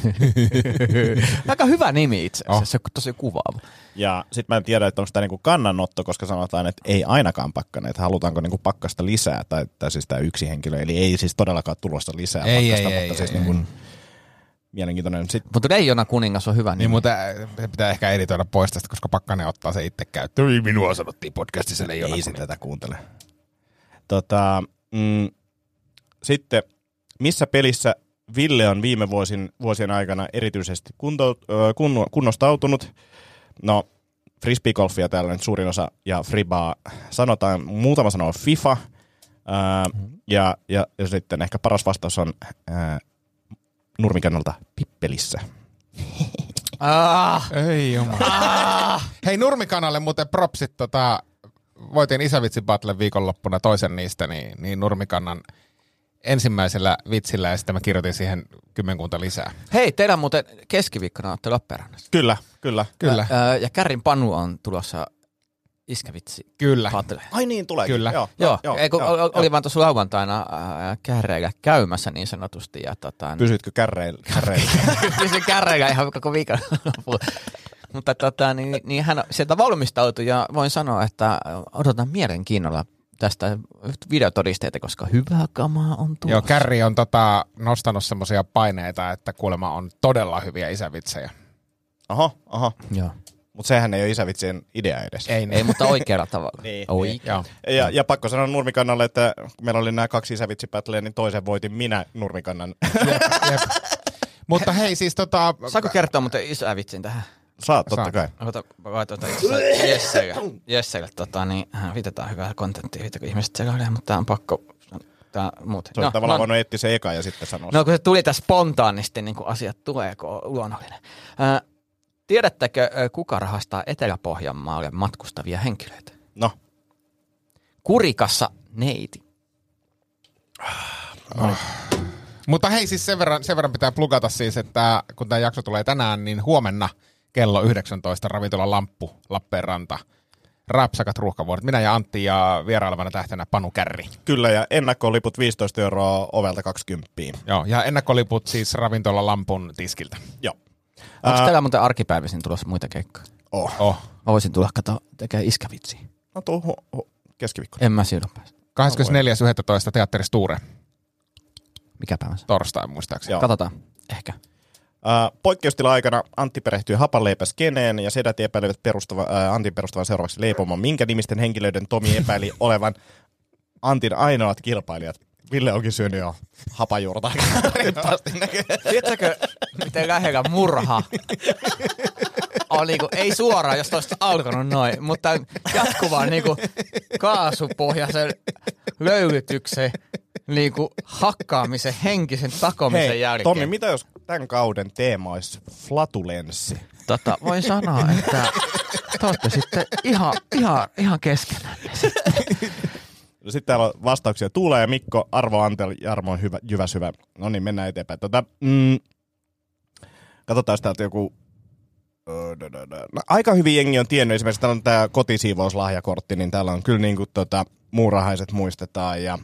Aika hyvä nimi itse asiassa, Oh. se on tosi kuvaava. Ja sitten mä en tiedä, että onko tämä niinku kannanotto, koska sanotaan, että ei ainakaan Pakkanen, että halutaanko niinku Pakkasta lisää, tai, tai siis tämä yksi henkilö, eli ei siis todellakaan tulossa lisää Ei, Pakkasta, ei, mutta ei, siis ei, niinku mielenkiintoinen. Sitten Mutta Leijona kuningas on hyvä nimi. Niin, mutta se pitää ehkä editoida pois tästä, koska Pakkanen ottaa se itse käyttöön. Ei minua sanottiin podcastissa Leijona ei se kuningas. tätä kuuntele. Tota, mm, sitten, missä pelissä Ville on viime vuosin, vuosien aikana erityisesti kunto, ö, kunno, kunnostautunut? No, frisbeegolfia täällä nyt suurin osa ja fribaa sanotaan, muutama sanoo FIFA. Ää, ja, ja, ja sitten ehkä paras vastaus on ää, nurmikannalta pippelissä. Ah, Ei jumala. Hei, Nurmikanalle muuten propsit, tota, voitiin Isävitsi Battle viikonloppuna toisen niistä, niin, niin Nurmikannan ensimmäisellä vitsillä ja sitten mä kirjoitin siihen kymmenkunta lisää. hei, teillä on muuten keskiviikkona olette Lappeenrannassa. Kyllä, kyllä. Kyllä, Ää, ja Kärrin Panu on tulossa iskävitsi. kyllä. Battle. Ai niin, tuleekin. Kyllä. Joo, Joo, joo, ei, kun joo, oli, joo. oli vaan tuossa lauantaina ää, kärreillä käymässä niin sanotusti. Ja, tota, Pysytkö kärreillä? kärreillä? Pysyin kärreillä ihan koko viikon loppuun. Mutta tota, niin, niin hän sieltä valmistautui ja voin sanoa, että odotan mielenkiinnolla tästä videotodisteita, koska hyvää kamaa on tulossa. Joo, Kärri on tota, nostanut semmoisia paineita, että kuulemma on todella hyviä isävitsejä. Aha, aha. Joo. Mutta sehän ei ole isävitsien idea edes. Ei, Ei, mutta oikealla tavalla. Niin, Oikein. Joo. Ja, ja pakko sanoa Nurmikannalle, että kun meillä oli nämä kaksi isävitsipätleä, niin toisen voitin minä Nurmikannan. Jep, jep. Mutta hei, siis tota... Saanko kertoa muuten isävitsin tähän? Saat, totta Saat. kai. Ota, tuota, Jesselle, Jesselle tota, niin, vitetään hyvää kontenttia, viitä, kun ihmiset selailee, mutta tää on pakko, tää muuten. Se on no, tavallaan voinut etsiä se eka ja sitten sanoa. No kun se tuli tässä spontaanisti, niin kun asiat tulee, kun on luonnollinen. Ää, tiedättekö, kuka rahastaa Etelä-Pohjanmaalle matkustavia henkilöitä? No. Kurikassa neiti. Oh. Mutta hei, siis sen verran, sen verran pitää plugata siis, että kun tämä jakso tulee tänään, niin huomenna kello yhdeksäntoista ravintola Lamppu, Lappeenranta, Rapsakat ruuhkavuodet. Minä ja Antti ja vierailevana tähtenä Panu Kärri. Kyllä, ja ennakkoliput viisitoista euroa ovelta kaksikymmentä. Joo, ja ennakkoliput siis ravintola Lampun tiskiltä. Joo. Onko Ää, teillä muuten arkipäivisin tulossa muita keikkoja? Oh. Oh. Mä voisin tulla kato tekee iskävitsiä. No tuu ho- ho- keskiviikkona. En mä silloin pääse. kahdeskymmenesneljäs yhdestoista Teatteri Sture, Mikä päivä se? torstai muistaakseni. Joo. Katsotaan. Ehkä. Ää, poikkeustila-aikana Antti perehtyy hapanleipäskeneen ja sedät epäilevät perustava, ää, Antin perustavan seuraavaksi leipomon, minkä nimisten henkilöiden Tomi epäili olevan Antin ainoat kilpailijat. Ville onkin syönyt jo hapajuurta. Tiedätkö, miten lähellä murha on niinku, ei suoraan, jos olisit alkanut noin, mutta jatkuvaan niinku kaasupohjaisen löylytyksen, niinku hakkaamisen, henkisen takomisen Hei, jälkeen. Tommi, mitä jos tämän kauden teema olisi flatulenssi? Tota, voin sanoa, että te olette sitten ihan, ihan, ihan keskenään. No sitten täällä vastauksia tulee. Mikko, Arvo, Antel, Jarmo on hyvä, jyväs hyvä. No niin, mennään eteenpäin. Tota, mm, katsotaan, jos täältä joku... No, aika hyvin jengi on tiennyt. Esimerkiksi täällä on tämä kotisiivouslahjakortti, niin täällä on kyllä niin kuin tota, muurahaiset muistetaan ja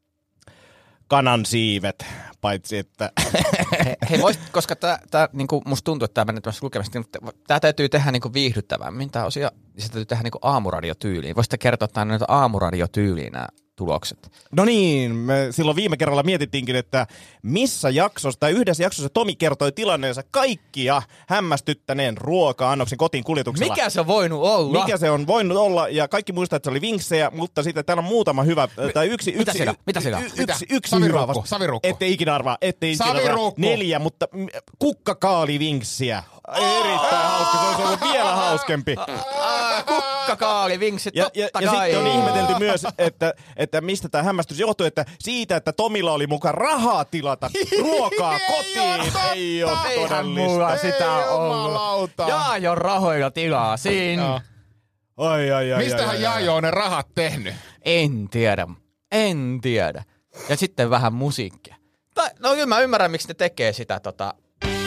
kanansiivet, paitsi että... Hei, hei voisit, koska tää, tää niinku, musta tuntuu, että tämä menee tämmöistä lukemista, mutta tämä täytyy tehdä niinku viihdyttävämmin, tämä osia, ja se täytyy tehdä niinku aamuradiotyyliin. Voisitte kertoa tämän noita aamuradiotyyliin nämä tulokset. No niin, me silloin viime kerralla mietittiinkin, että missä jaksossa, tai yhdessä jaksossa Tomi kertoi tilanneensa kaikkia hämmästyttäneen ruoka-annoksen kotiin kuljetuksella. Mikä se on voinut olla? Mikä se on voinut olla, ja kaikki muistaa, että se oli vinksejä, mutta sitten täällä on muutama hyvä, tai yksi, Mitä yksi, siellä? Mitä siellä? y- yksi, Mitä? yksi Savirukku, hyvä vasta- savirukku. Ette ikinä arvaa, ette ikinä arvaa. Savirukku. Neljä, mutta mm, kukkakaalivinksiä. Erittäin hauska, se olisi ollut vielä hauskempi. Kukkakaali, vinksit, Ja, totta ja, ja kai. sitten on ihmetelty myös, että, että mistä tämä hämmästys johtuu, että siitä, että Tomilla oli mukaan rahaa tilata ruokaa kotiin. Ei ole Eihän mulla todellista. sitä Ei ollut. jumalauta. Jaajon rahoilla tilaa siinä. Joo. Ai, ai, ai, Mistähän ai, ai, Jaajo on ne rahat tehnyt? En tiedä. En tiedä. Ja sitten vähän musiikkia. Tai, no kyllä mä ymmärrän, miksi ne tekee sitä tota...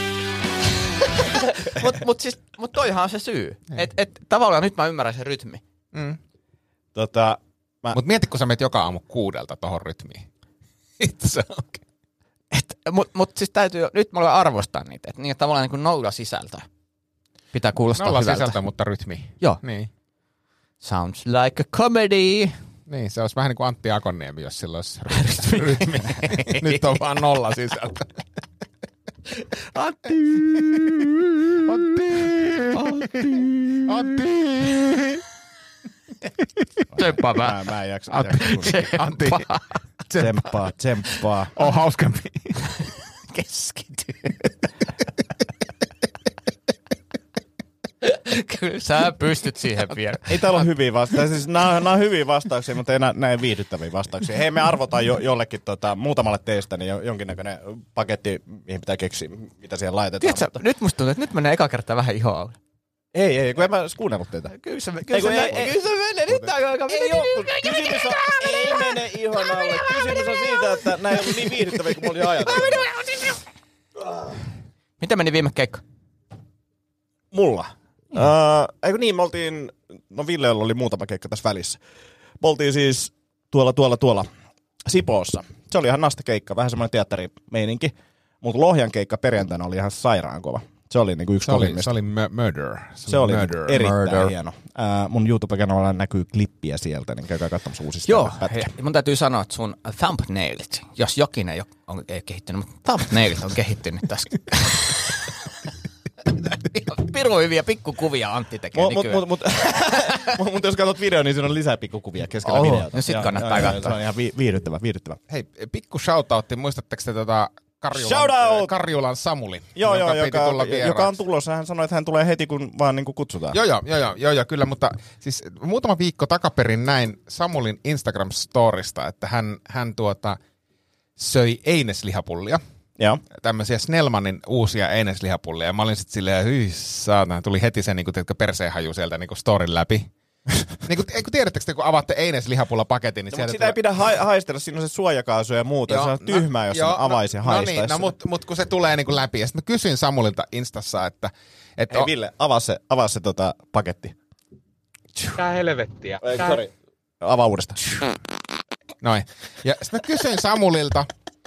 Mutta mut siis, mut toihan on se syy. Et, et, tavallaan nyt mä ymmärrän sen rytmi. Mm. Tota, mä... Mutta mieti, kun sä menet joka aamu kuudelta tohon rytmiin. Itse oikein. Et, mut, mut siis täytyy, nyt mulla arvostaa niitä. Että niin, tavallaan niin kuin nolla sisältöä. Pitää kuulostaa Nolla hyvältä. sisältö, mutta rytmi. Joo. Niin. Sounds like a comedy. Niin, se olisi vähän niin kuin Antti Akonniemi, jos sillä olisi rytmi. rytmi. Nyt on vaan nolla sisältö. Antti! Antti! Antti! Antti! Tsemppaa Mä, mä en jaksa. Antti! jaksa Antti! Tsemppaa, tsemppaa. On hauskempi. Keskity. Kyllä sä pystyt siihen vielä. Ei täällä ole hyviä vastauksia. Siis nämä, nämä on hyviä vastauksia, mutta ei näin viihdyttäviä vastauksia. Hei, me arvotaan jo, jollekin tota, muutamalle teistä niin jo, jonkinnäköinen paketti, mihin pitää keksiä, mitä siihen laitetaan. Tiedätkö, Mutta... nyt musta tuntuu, että nyt menee eka kertaa vähän ihoa alle. Ei, ei, kun en mä edes kuunnellut teitä. Kyllä se, Ei, kyllä kun se, ei- ei- kyllä se menee. Nyt tää aika Ei oo, kun kysymys on, ei mene ihon alle. Kysymys on siitä, että nämä ei ollut niin viihdyttäviä kuin mä olin ajatellut. Miten meni viime keikka? Mulla? Mm. Uh, eikö niin, me oltiin, no Villellä oli muutama keikka tässä välissä. Me oltiin siis tuolla, tuolla, tuolla Sipoossa. Se oli ihan nasta keikka, vähän semmoinen teatterimeininki. Mutta Lohjan keikka perjantaina oli ihan sairaan kova. Se oli niinku yksi Se oli, kovimmista. se oli mö- murder. Se, Se oli murder. erittäin Murder. hieno. Ää, mun YouTube-kanavalla näkyy klippiä sieltä, niin käykää katsomassa uusista. Joo, pätkiä. hei, mun täytyy sanoa, että sun thumbnailit, jos jokin ei ole on, ei kehittynyt, mutta thumbnailit on kehittynyt tässä. Pirun hyviä pikkukuvia Antti tekee Mut, mut, nykyään. mut, mut, mut jos katsot video, niin siinä on lisää pikkukuvia keskellä Oho, videota. no sit Joo, kannattaa joo, joo, katsoa. Se on ihan vi- viihdyttävä, viihdyttävä. Hei, pikku shoutoutti. Muistatteko te tota Karjulan, Shoutout! Karjulan Samuli? Joo, joo, joka, piti joka, tulla joka on vieraaksi? tulossa. Hän sanoi, että hän tulee heti, kun vaan niin kuin kutsutaan. Joo, joo, joo, joo, joo, joo, kyllä, mutta siis muutama viikko takaperin näin Samulin Instagram-storista, että hän, hän tuota, söi eineslihapullia. Joo. Tämmöisiä Snellmanin uusia eineslihapullia. Ja mä olin sitten silleen, hyi saatana, tuli heti se niinku, teetkö, perseenhaju sieltä niinku storin läpi. Niinku, kun tiedättekö te, kun avaatte eineslihapulla-paketin, niin No, sieltä mutta sitä ei pidä ha- haistella, siinä on se suojakaasu ja muuta. Joo, se on tyhmää, jos joo, sen avaisi ja no, haistaisi. No niin, no, mutta mut, kun se tulee niinku läpi. Ja sitten mä kysyin Samulilta Instassa, että... että Hei Ville, avaa se, avaa se tota, paketti. Tää helvettiä. Ei, Tää- sorry. Avaa uudestaan. Noin. Ja sitten mä kysyin Samulilta,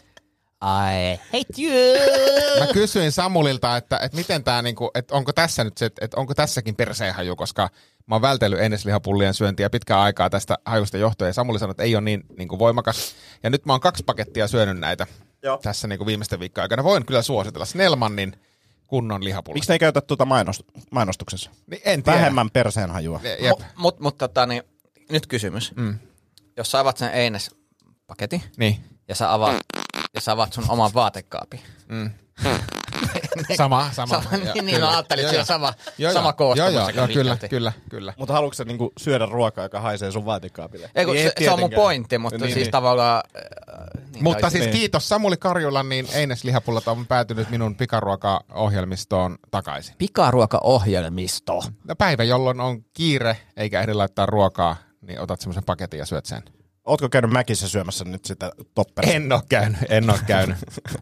I hate you! mä kysyin Samulilta, että, että miten tää niinku, että onko tässä nyt se, että onko tässäkin perseenhaju, koska mä oon vältellyt eineslihapullien syöntiä pitkään aikaa tästä hajusta johtuen, ja Samuli sanoi, että ei ole niin, niin kuin voimakas. Ja nyt mä oon kaksi pakettia syönyt näitä Joo. tässä niin kuin viimeisten viikkojen aikana. Voin kyllä suositella Snellmanin kunnon lihapulla. Miksi ne ei käytä tuota mainos- mainostuksessa? Niin, en tiedä. Vähemmän perseenhajua. Jep. Mutta mut, mut, tota, niin, nyt kysymys. Mm. Jos sä avaat sen Eines-paketin Niin. ja sä avaat, ja sä avaat sun oman vaatekaapin. Mm. Sama, sama. Sama, niin, niin, mä ajattelin, että Joo, se on joo. sama, Joo, sama joo. koostumus. Joo, joo, aika joo, kyllä, pitkälti. kyllä, kyllä. Mutta haluatko sä niinku syödä ruokaa, joka haisee sun vaatekaapille? Ei, kun Niin se, se on mun tietenkään. pointti, mutta Niin, siis niin. tavallaan... Äh, niin Mutta taisi- siis niin. kiitos Samuli Karjulan, niin eineslihapullat on päätynyt minun pikaruoka-ohjelmistoon takaisin. Pikaruokaohjelmisto. No päivä, jolloin on kiire, eikä ehdi laittaa ruokaa, niin otat semmoisen paketin ja syöt sen. Ootko käynyt Mäkissä syömässä nyt sitä topperia? En oo käynyt, en oo käynyt.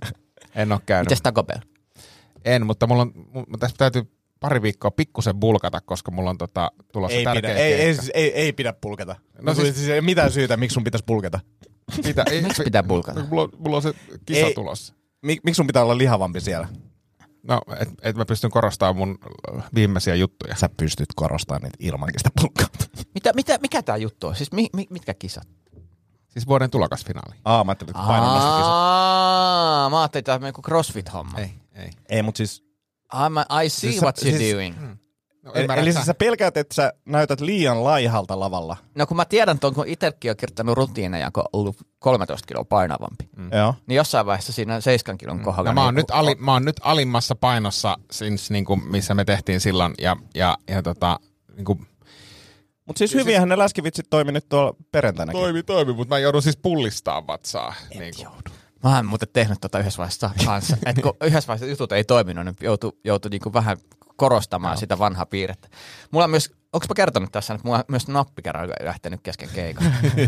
en oo käynyt. Mites Taco Bell? En, mutta mulla on, mulla tässä täytyy pari viikkoa pikkusen bulkata, koska mulla on tota, tulossa Ei tärkeä pidä, ei, ei, keikka. siis ei, ei pidä pulkata. No No siis- siis, ei mitään syytä, miksi sun pitäisi pulkata. Mitä? Ei, Miksi pitää bulkata? Mulla, on- mulla on se kisa Ei. tulossa. Mik, miksi sun pitää olla lihavampi siellä? No, et, et mä pystyn korostamaan mun viimeisiä juttuja. Sä pystyt korostamaan niitä ilmankin sitä pulkata. Mitä, mitä, mikä tää juttu on? Siis mi, mi, mitkä kisat? Siis vuoden tulokasfinaali. Aa, mä ajattelin, että painonnostokisa. Aa, mä ajattelin, että tämä on joku CrossFit-homma. Ei, ei. Ei, mutta siis... I'm, I see Siis what sä- you're siis- doing. No, Eli, ymmärrät eli sä? siis sä pelkäät, että sä näytät liian laihalta lavalla. No kun mä tiedän tuon, kun itsekin on kirjoittanut rutiineja, kun on ollut kolmetoista kiloa painavampi. Mm. Joo. Niin jossain vaiheessa siinä seitsemän kilon kohdalla. No, mä, oon niin nyt ali, mä oon nyt alimmassa painossa, siis, niin kuin, missä me tehtiin silloin. Ja, ja, ja tota, niin kuin, Mutta siis hyviähän ne läskivitsit toimi nyt tuolla perjantainakin. toimi, toimi, mutta mä joudun siis pullistaa vatsaa. Niin kuin. Mä oon muuten tehnyt tota yhdessä vaiheessa kanssa. Et kun yhdessä vaiheessa jutut ei toiminut, niin joutui, joutui niinku vähän korostamaan no. sitä vanhaa piirrettä. Mulla on myös, onko mä kertonut tässä, että mulla on myös nappikerran lähtenyt kesken keikan.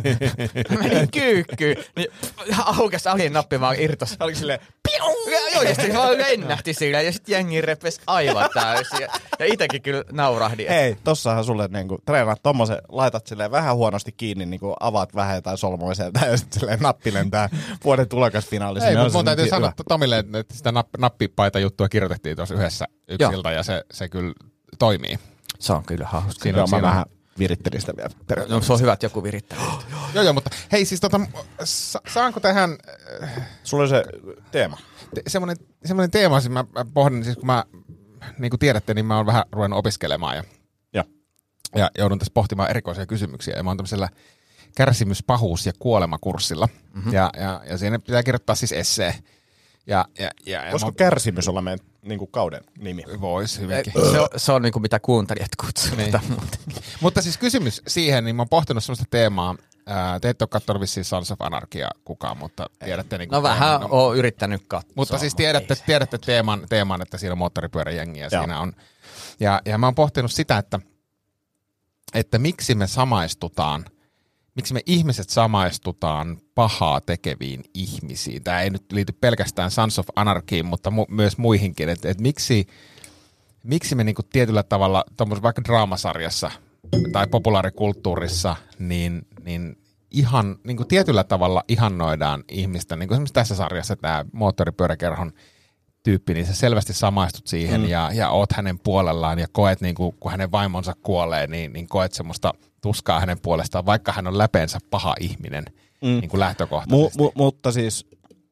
Menin kyykkyyn, niin ihan aukesi alin nappi vaan irtos. Oliko silleen, piu! Ja oikeesti vaan lennähti silleen, ja sit jengi repesi aivan täysin. Ja, ja itekin kyllä naurahdin. Hei, tossahan sulle niinku, treenaat tommosen, laitat silleen vähän huonosti kiinni, niinku avaat vähän jotain solmoa sieltä ja sitten silleen nappi lentää vuoden tulokasfinaalissa. Ei, niin on mutta mun se täytyy nyt sanoa hyvä. että Tomille, että sitä napp, nappipaita juttua kirjoitettiin tuossa yhdessä yksiltä ja se, se kyllä toimii. Se on kyllä hauska. Siinä Joo, on, mä siinä on- vähän virittelin sitä vielä. No, se on hyvä, että joku virittää. Joo, joo, mutta hei siis tota, sa- saanko tähän Sulla oli se teema. te- semmoinen, semmoinen teema, siis mä, mä pohdin, siis kun mä, niin kuin tiedätte, niin mä oon vähän ruvennut opiskelemaan ja, Joo. ja joudun tässä pohtimaan erikoisia kysymyksiä ja mä oon tämmöisellä kärsimys, pahuus ja kuolemakurssilla mm-hmm. ja, ja, ja siinä pitää kirjoittaa siis essee. Ja, ja, ja, ja Voisiko mä- kärsimys olla meidän niinku, kauden nimi? Vois hyvinkin. Se on, se on niinku mitä kuuntelijat kutsuu. Niin. Niin. Muuten. Mutta siis kysymys siihen, niin mä oon pohtinut semmoista teemaa. Ää, te ette ole katsonut vissiin Sons of Anarchia kukaan, mutta tiedätte niin kuin No vähän teeman. oon yrittänyt katsoa. Mutta siis tiedätte, tiedätte teeman, teeman, että siinä on moottoripyöräjengi ja Joo. siinä on. Ja, ja mä oon pohtinut sitä, että, että miksi me samaistutaan, miksi me ihmiset samaistutaan pahaa tekeviin ihmisiin. Tämä ei nyt liity pelkästään Sons of Anarchyin, mutta mu- myös muihinkin. Että et miksi, miksi me niinku tietyllä tavalla, tuommoisessa vaikka draamasarjassa tai populaarikulttuurissa, niin, niin ihan niin kuin tietyllä tavalla ihannoidaan ihmistä, niin kuin esimerkiksi tässä sarjassa tämä moottoripyöräkerhon tyyppi, niin sä selvästi samaistut siihen mm. ja, ja oot hänen puolellaan ja koet, niin kuin, kun hänen vaimonsa kuolee, niin, niin koet semmoista tuskaa hänen puolestaan, vaikka hän on läpeensä paha ihminen mm. niin kuin lähtökohtaisesti. Mu, mu, mutta siis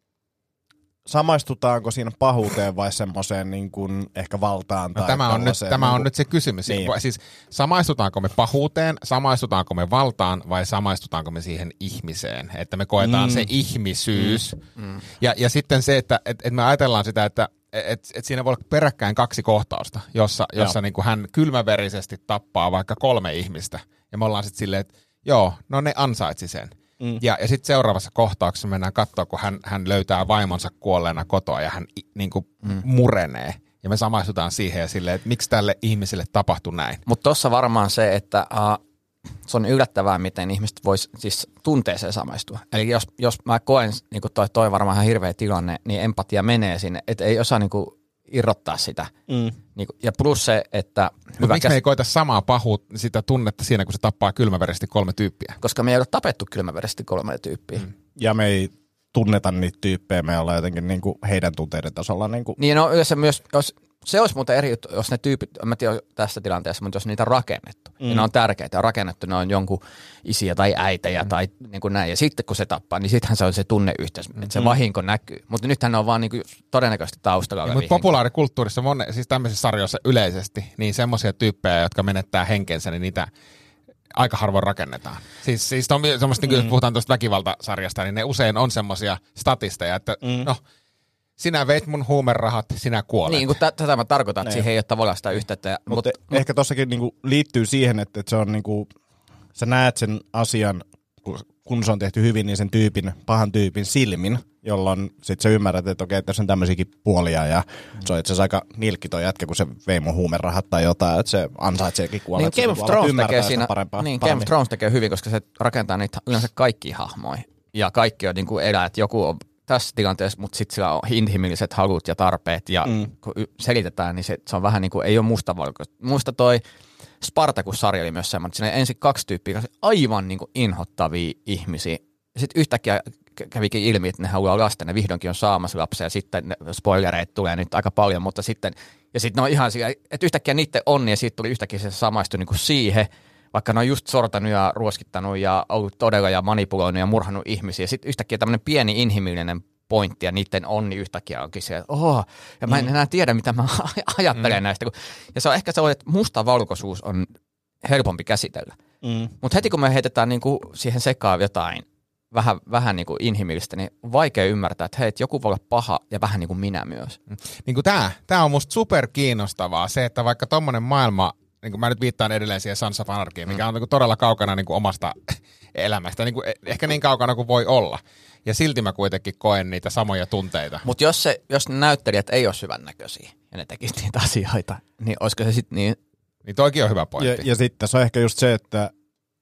samaistutaanko siinä pahuuteen vai semmoiseen niin kuin ehkä valtaan tai no, tämä on, nyt, tämä niin on nyt se kysymys. Niin. Siis samaistutaanko me pahuuteen, samaistutaanko me valtaan vai samaistutaanko me siihen ihmiseen? Että me koetaan mm. se ihmisyys. Mm. Ja, ja sitten se, että et, et me ajatellaan sitä, että et, et siinä voi olla peräkkäin kaksi kohtausta, jossa, jossa niin kuin hän kylmäverisesti tappaa vaikka kolme ihmistä. Ja me ollaan sitten silleen, että joo, no ne ansaitsi sen. Mm. Ja, ja sitten seuraavassa kohtauksessa mennään katsoa, kun hän, hän löytää vaimonsa kuolleena kotoa ja hän niin kuin mm. murenee. Ja me samaistutaan siihen ja silleen, että miksi tälle ihmiselle tapahtui näin. Mutta tuossa varmaan se, että uh, se on yllättävää, miten ihmiset vois siis tunteeseen samaistua. Eli jos, jos mä koen, niin kuin toi, toi varmaan ihan hirveä tilanne, niin empatia menee sinne, että ei osaa niin kuin irrottaa sitä. Mm. Niin kuin, ja plus se, että... Mutta miksi käs... me ei koeta samaa pahuutta, sitä tunnetta siinä, kun se tappaa kylmäverisesti kolme tyyppiä? Koska me ei ole tapettu kylmäverisesti kolme tyyppiä. Mm. Ja me ei tunneta niitä tyyppejä, me ollaan jotenkin niin kuin heidän tunteiden tasolla. Niin, kuin... niin no yleensä myös, jos, se olisi muuten eri juttu, jos ne tyypit, en mä tiedä tässä tilanteessa, mutta jos niitä on rakennettu, mm. niin ne on tärkeitä ja rakennettu, ne on jonkun isiä tai äitejä mm. tai niin kuin näin. Ja sitten kun se tappaa, niin sittenhän se on se tunneyhteys, mm. että se vahinko näkyy. Mutta nythän ne on vaan niin kuin todennäköisesti taustalla. Ja, mutta populaarikulttuurissa, siis tämmöisissä sarjoissa yleisesti, niin semmoisia tyyppejä, jotka menettää henkensä, niin niitä aika harvoin rakennetaan. Siis, siis on semmoista, mm. kun puhutaan tuosta väkivaltasarjasta, niin ne usein on semmoisia statisteja, että mm. no, sinä veit mun huumerahat, sinä kuolet. Niin, kun t- tätä mä tarkoitan, että siihen ei ole tavallaan sitä yhteyttä. Ja, mutta mut, ehkä tossakin niinku liittyy siihen, että, että se on niinku, sä näet sen asian, kun se on tehty hyvin, niin sen tyypin, pahan tyypin silmin, jolloin sit sä ymmärrät, että okei, tässä on tämmöisiäkin puolia, ja mm. se on itse asiassa aika nilkki toi jätkä, kun se vei mun huumerahat tai jotain, että se ansaitseekin kuolla. Niin Game of Thrones tekee siinä, niin Game of Thrones tekee hyvin, koska se rakentaa niitä yleensä kaikkia hahmoja, ja kaikki on niinku elää, että joku on tässä tilanteessa, mutta sitten sillä on inhimilliset halut ja tarpeet, ja mm. kun selitetään, niin se, se on vähän niin kuin, ei ole mustavalkoista. Muista toi Spartacus-sarja oli myös semmoinen, että siinä ensin kaksi tyyppiä, aivan niin kuin inhottavia ihmisiä. Sitten yhtäkkiä kävikin ilmi, että ne haluaa lasten, ne vihdoinkin on saamassa lapsia, ja sitten spoilereita tulee nyt aika paljon, mutta sitten, ja sitten ne on ihan siellä, että yhtäkkiä niiden onni, ja siitä tuli yhtäkkiä se samaistui niin kuin siihen, vaikka ne on just sortanut ja ruoskittanut ja ollut todella ja manipuloinut ja murhannut ihmisiä. Sitten yhtäkkiä tämmöinen pieni inhimillinen pointti ja niiden onni yhtäkkiä onkin se, että oho, ja mä en mm. enää tiedä, mitä mä ajattelen mm. näistä. Ja se on ehkä se, että mustavalkoisuus on helpompi käsitellä. Mm. Mutta heti kun me heitetään niinku siihen sekaan jotain vähän, vähän niinku inhimillistä, niin vaikea ymmärtää, että hei, joku voi olla paha ja vähän niin kuin minä myös. Niin kuin tää, tää on musta super kiinnostavaa se, että vaikka tommonen maailma, niin kuin mä nyt viittaan edelleen siihen Sons of Anarchy, mikä on niin kuin todella kaukana niin kuin omasta elämästä, niin kuin, ehkä niin kaukana kuin voi olla. Ja silti mä kuitenkin koen niitä samoja tunteita. Mutta jos, jos ne näyttelijät ei ole syvännäköisiä ja ne tekisivät niitä asioita, niin olisiko se sitten niin... Niin toikin on hyvä pointti. Ja, ja sitten se on ehkä just se, että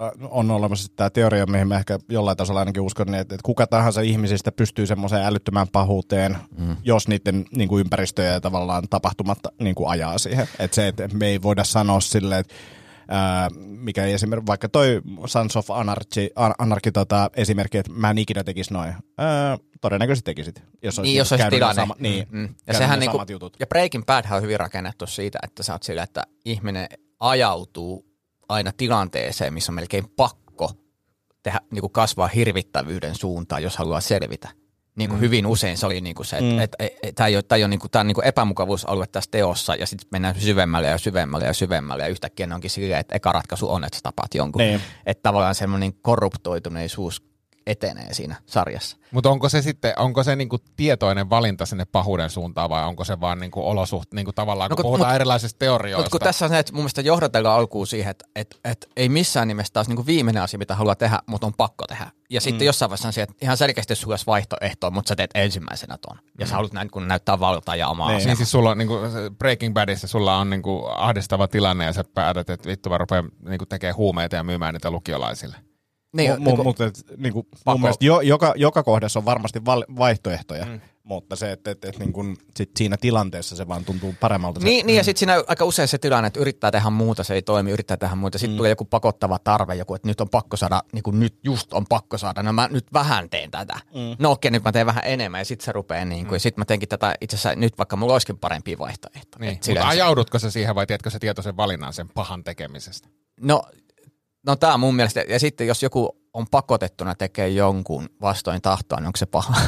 on olemassa tämä teoria, mihin mä ehkä jollain tasolla ainakin uskon, että, että kuka tahansa ihmisistä pystyy semmoiseen älyttömään pahuuteen, mm. jos niiden niin kuin ympäristöjä ja tavallaan tapahtumat niin kuin ajaa siihen. Että se, että me ei voida sanoa silleen, että ää, mikä esimerkiksi vaikka toi Sons of Anarchy, Anarchy tota, esimerkki, että mä en ikinä tekisi noin. Ää, todennäköisesti tekisit. Jos olisi, niin, jos olisi tilanne. Sama, niin, mm. ja, sehän niinku, ja Breaking Bad on hyvin rakennettu siitä, että sä oot sillä, että ihminen ajautuu aina tilanteeseen, missä on melkein pakko tehdä, niin kuin kasvaa hirvittävyyden suuntaan, jos haluaa selvitä. Niin kuin mm. hyvin usein se oli niin kuin se, että mm. et, et, et, tämä ei ole, niin kuin, tämä on niin kuin epämukavuusalue tässä teossa, ja sitten mennään syvemmälle ja syvemmälle ja syvemmälle, ja yhtäkkiä ne onkin silleen, että eka ratkaisu on, että sä tapaat jonkun. Niin. Että tavallaan semmoinen korruptoituneisuus etenee siinä sarjassa. Mutta onko se sitten, onko se niinku tietoinen valinta sinne pahuuden suuntaan vai onko se vaan niinku olosuht, niinku tavallaan, no, kun, kun puhutaan mut, erilaisista teorioista? Mutta kun tässä on se, että mun mielestä johdatellaan alkuun siihen, että et, et ei missään nimessä taas niinku viimeinen asia, mitä haluaa tehdä, mutta on pakko tehdä. Ja sitten mm. jossain vaiheessa on se, että ihan selkeästi sulla olisi vaihtoehtoa, mutta sä teet ensimmäisenä ton. Ja mm. sä haluat näin, kun näyttää valtaa ja omaa niin, niin siis sulla on, niinku, Breaking Badissa sulla on niinku ahdistava tilanne ja sä päätät, että vittu mä rupean niinku tekemään huumeita ja myymään niitä lukiolaisille. Niin, mu- mu- mutta niinku, mun mielestä jo, joka, joka kohdassa on varmasti val- vaihtoehtoja, mm. Mutta se, että et, et, niin kun, sit siinä tilanteessa se vaan tuntuu paremmalta. Se. Niin, niin ja sitten siinä aika usein se tilanne, että yrittää tehdä muuta, se ei toimi, yrittää tehdä muuta. Sitten mm. tulee joku pakottava tarve, joku, että nyt on pakko saada, niin kuin nyt just on pakko saada, no mä nyt vähän teen tätä. Mm. No okei, nyt mä teen vähän enemmän ja sitten se rupeaa niin kuin, mm. ja sitten mä teenkin tätä itse asiassa nyt, vaikka mulla olisikin parempi vaihtoehto. Niin. Mutta ajaudutko se siihen vai tiedätkö se tietoisen valinnan sen pahan tekemisestä? No, no tää on mun mielestä, ja sitten jos joku on pakotettuna tekemään jonkun vastoin tahtoa, niin onko se paha?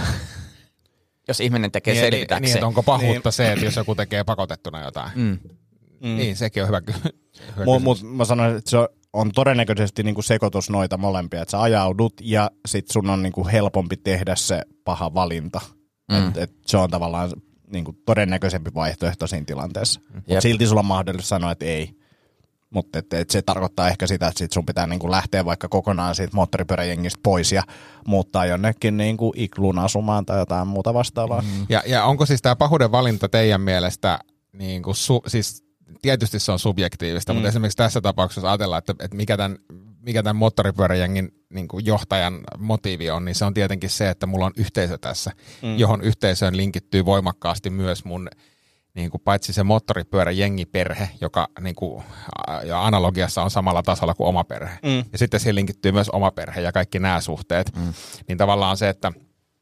Jos ihminen tekee niin, selvitäkseen. Niin, että onko pahuutta niin. Se, että jos joku tekee pakotettuna jotain. Mm. Mm. Niin, sekin on hyvä, ky- hyvä Mut, mut mä sanoin, että se on todennäköisesti niinku sekoitus noita molempia, että sä ajaudut ja sit sun on niinku helpompi tehdä se paha valinta. Mm. Et, et se on tavallaan niinku todennäköisempi vaihtoehto siinä tilanteessa. Mm. Mut silti sulla on mahdollista sanoa, että ei. Mutta et, et se tarkoittaa ehkä sitä, että sit sun pitää niinku lähteä vaikka kokonaan siitä moottoripyöräjengistä pois ja muuttaa jonnekin niinku ikluun asumaan tai jotain muuta vastaavaa. Mm. Ja, ja onko siis tämä pahuuden valinta teidän mielestä, niinku su, siis tietysti se on subjektiivista, mm. mutta esimerkiksi tässä tapauksessa ajatellaan, että, että mikä tämän, mikä tämän moottoripyöräjengin niinku johtajan motiivi on, niin se on tietenkin se, että mulla on yhteisö tässä, mm. johon yhteisöön linkittyy voimakkaasti myös mun niin kuin paitsi se moottoripyöräjengiperhe, joka niin kuin, ja analogiassa on samalla tasolla kuin oma perhe. Mm. Ja sitten siihen linkittyy myös oma perhe ja kaikki nämä suhteet. Mm. Niin tavallaan se, että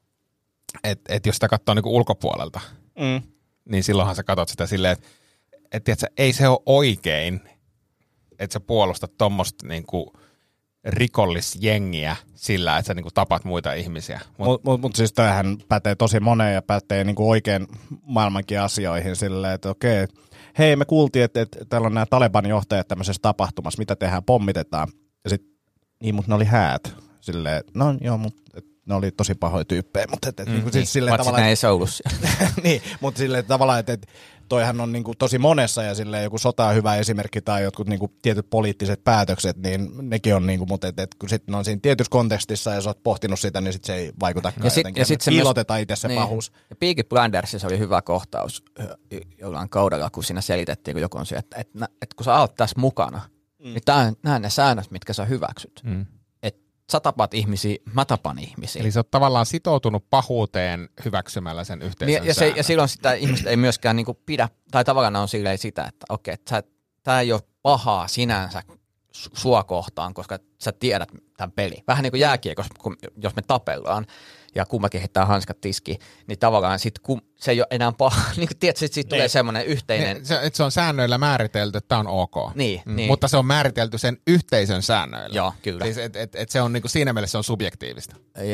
et, et jos sitä katsoo niin kuin ulkopuolelta, mm. niin silloinhan sä katsot sitä silleen, että et, tiiätkö, ei se ole oikein, että sä puolustat tuommoista niin kuin rikollisjengiä sillä, että sä niinku tapat muita ihmisiä. Mutta mut, mut, mut siis tämähän pätee tosi moneen ja pätee niinku oikein maailmankin asioihin silleen, että okei, hei me kuultiin, että, että täällä on nämä Taleban johtajat tämmöisessä tapahtumassa, mitä tehdään, pommitetaan. Ja sitten, niin mutta ne oli häät. Silleen, no joo, mutta ne oli tosi pahoja tyyppejä. Mutta et, et, mm, niinku, siis, silleen, Vatsi tavallaan, ei soulussa. Niin, mutta silleen tavallaan, että et, toihan on niinku tosi monessa ja silleen joku sota on hyvä esimerkki tai jotkut niinku tietyt poliittiset päätökset, niin nekin on niinku, mutta et, et, kun sitten on siinä tietyssä kontekstissa ja sä oot pohtinut sitä, niin sit se ei vaikutakaan ja sit, jotenkin. Ja sit se piilotetaan itse se niin. pahuus. Ja Peaky Blindersissa oli hyvä kohtaus jollain kaudella, kun siinä selitettiin, kun joku on se, että, että, että kun sä oot tässä mukana, mm. niin nämä on ne säännöt, mitkä sä hyväksyt. Mm. Sä tapat ihmisiä, mä tapan ihmisiä. Eli sä oot tavallaan sitoutunut pahuuteen hyväksymällä sen yhteisön ja, se, ja silloin sitä ihmiset ei myöskään niinku pidä, tai tavallaan on silleen sitä, että okei, että tämä ei ole pahaa sinänsä sua kohtaan, koska sä tiedät tämän pelin. Vähän niin kuin jääkiekossa, jos me tapellaan ja kummakin heittää hanskat tiskiin, niin tavallaan sit, kun se ei ole enää paha, niin kuin tiedät, siitä tulee semmoinen yhteinen. Ne, se, että se on säännöillä määritelty, että tämä on ok. Niin, mm. niin. Mutta se on määritelty sen yhteisön säännöillä. Joo, kyllä. Siis, et, et, et se on niinku, siinä mielessä se on subjektiivista.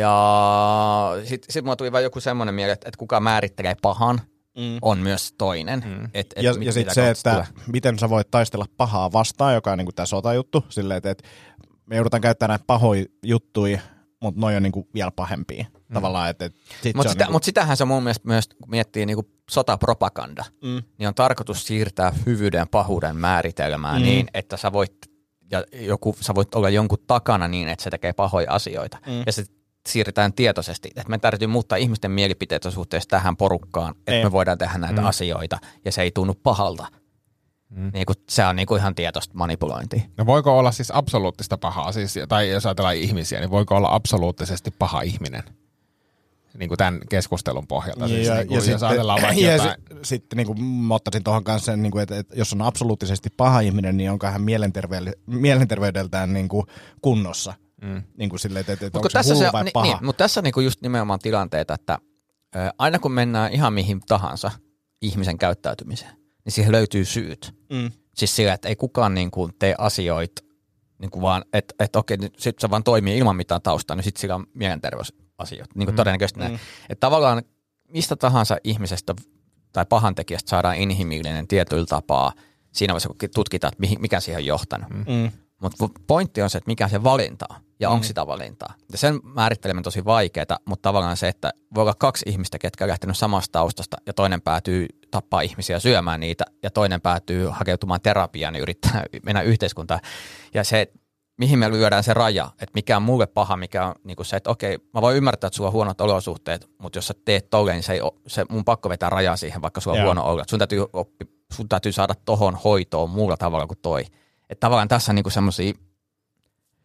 Ja sitten sit mulla tuli vaan joku semmoinen mieli, että, että kuka määrittelee pahan, mm. on myös toinen. Mm. Et, et ja mit, ja sitten se, että tulee. Miten sä voit taistella pahaa vastaan, joka on niinku tämä sotajuttu, silleen, että, että me joudutaan käyttämään näitä pahoja juttuja, mutta noi on niinku vielä pahempia. Mm. Tavallaan, että, että sit Mutta sitä, niinku... mut sitähän se mun mielestä myös, kun miettii niinku sotapropaganda, mm. niin on tarkoitus siirtää hyvyyden ja pahuuden määritelmää mm. niin, että sä voit, ja joku, sä voit olla jonkun takana niin, että se tekee pahoja asioita. Mm. Ja se siirretään tietoisesti, että me täytyy muuttaa ihmisten mielipiteitä suhteessa tähän porukkaan, että ei. me voidaan tehdä näitä mm. asioita, ja se ei tunnu pahalta. Mm. Niin kuin, se on niin kuin ihan tietoista manipulointia. No voiko olla siis absoluuttista pahaa, siis, tai jos ajatellaan ihmisiä, niin voiko olla absoluuttisesti paha ihminen? Niin kuin tämän keskustelun pohjalta. Siis, ja, niin kuin, ja jos sitten, ajatellaan vaikka ja jotain... Sitten sit, niin kuin mä ottaisin tuohon kanssa sen, niin kuin, että, että jos on absoluuttisesti paha ihminen, niin onko hän mielenterve- mielenterveydeltään niin kuin kunnossa. Mm. Niin kuin silleen, että, että onko se hullu vai paha. Niin, mutta tässä on niin kuin just nimenomaan tilanteita, että ä, aina kun mennään ihan mihin tahansa ihmisen käyttäytymiseen, niin siihen löytyy syyt. Mm. Siis sillä, että ei kukaan niin kuin tee asioita, niin kuin vaan, että, että okei, sitten se vaan toimii ilman mitään taustaa, niin sitten sillä on mielenterveysasioita. Niin kuin mm. todennäköisesti mm. näin. Että tavallaan mistä tahansa ihmisestä tai pahantekijästä saadaan inhimillinen tietyllä tapaa siinä vaiheessa, kun tutkitaan, että mikä siihen on johtanut. Mm. Mutta pointti on se, että mikä se valinta on ja mm. onko sitä valintaa. Ja sen määritteleminen on tosi vaikeaa, mutta tavallaan se, että voi olla kaksi ihmistä, ketkä on lähtenyt samasta taustasta ja toinen päätyy tappaa ihmisiä syömään niitä ja toinen päätyy hakeutumaan terapiaan ja yrittää mennä yhteiskuntaan. Ja se, mihin me lyödään se raja, että mikä on mulle paha, mikä on niin kuin se, että okei, mä voin ymmärtää, että sulla on huonot olosuhteet, mutta jos sä teet tolleen, niin se, ei ole, se mun pakko vetää rajaa siihen, vaikka sulla on Joo. huono olo. Sun täytyy, oppi, sun täytyy saada tohon hoitoon muulla tavalla kuin toi. Että tavallaan tässä on niinku semmoisia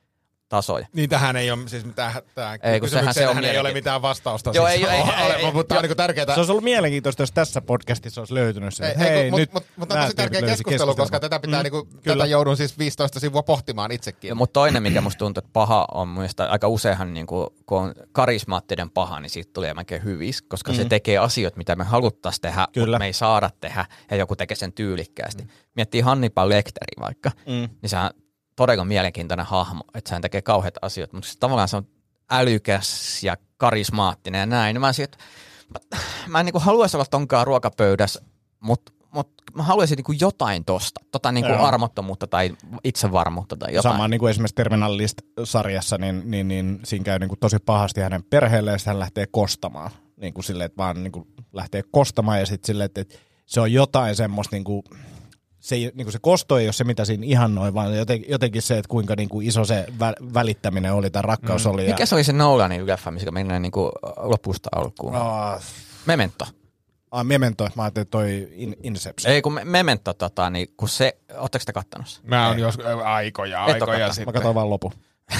tasoja. Niin tähän ei ole, siis tähän, tähän ei, kun sehän se on ei ole mitään vastausta. Joo, siis ei, ei, ole, ei, mutta tämä on niin tärkeää. Se olisi ollut mielenkiintoista, jos tässä podcastissa olisi löytynyt se. Ei, Hei, ei, nyt mutta mut, mut on tosi tärkeä keskustelu, keskustelu, koska tätä, pitää, mm, niinku, tätä joudun siis viisitoista sivua pohtimaan itsekin. Mutta toinen, mikä musta tuntuu, että paha on mielestäni aika useinhan, niinku, kun on karismaattinen paha, niin siitä tulee melkein hyvis, koska mm. se tekee asioita, mitä me haluttaisiin tehdä, mutta me ei saada tehdä, ja joku tekee sen tyylikkäästi. Mm. Miettii Hannibal Lecteria vaikka, mm. niin sehän on todella mielenkiintoinen hahmo, että sehän tekee kauheita asioita, mutta siis tavallaan se on älykäs ja karismaattinen ja näin. Niin mä olisin, että mä, mä en niin haluaisi olla tonkaan ruokapöydässä, mutta mut mä haluaisin niin jotain tosta, tota niin armottomuutta tai itsevarmuutta tai jotain. Sama niin kuin esimerkiksi Terminalist-sarjassa, niin, niin, niin siinä käy niin kuin tosi pahasti hänen perheelle ja hän lähtee kostamaan. Niin kuin silleen, että vaan niin kuin lähtee kostamaan ja sitten silleen, että, että se on jotain semmoista niin kuin Se, ei, niin kuin se kosto ei ole se, mitä siinä ihannoi, vaan jotenkin, jotenkin se, että kuinka niin kuin iso se vä- välittäminen oli tai rakkaus mm. oli. Ja... Mikä se oli se Nolanin leffa, missä mennään niin kuin lopusta alkuun? Oh. Memento. Ah, Memento, mä ajattelin toi in, Inception. Ei, kun Memento, tota, niin kun se, ootteko te kattanut sen? Mä oon jos aikoja, aikoja sitten. Mä katsoin vaan lopun.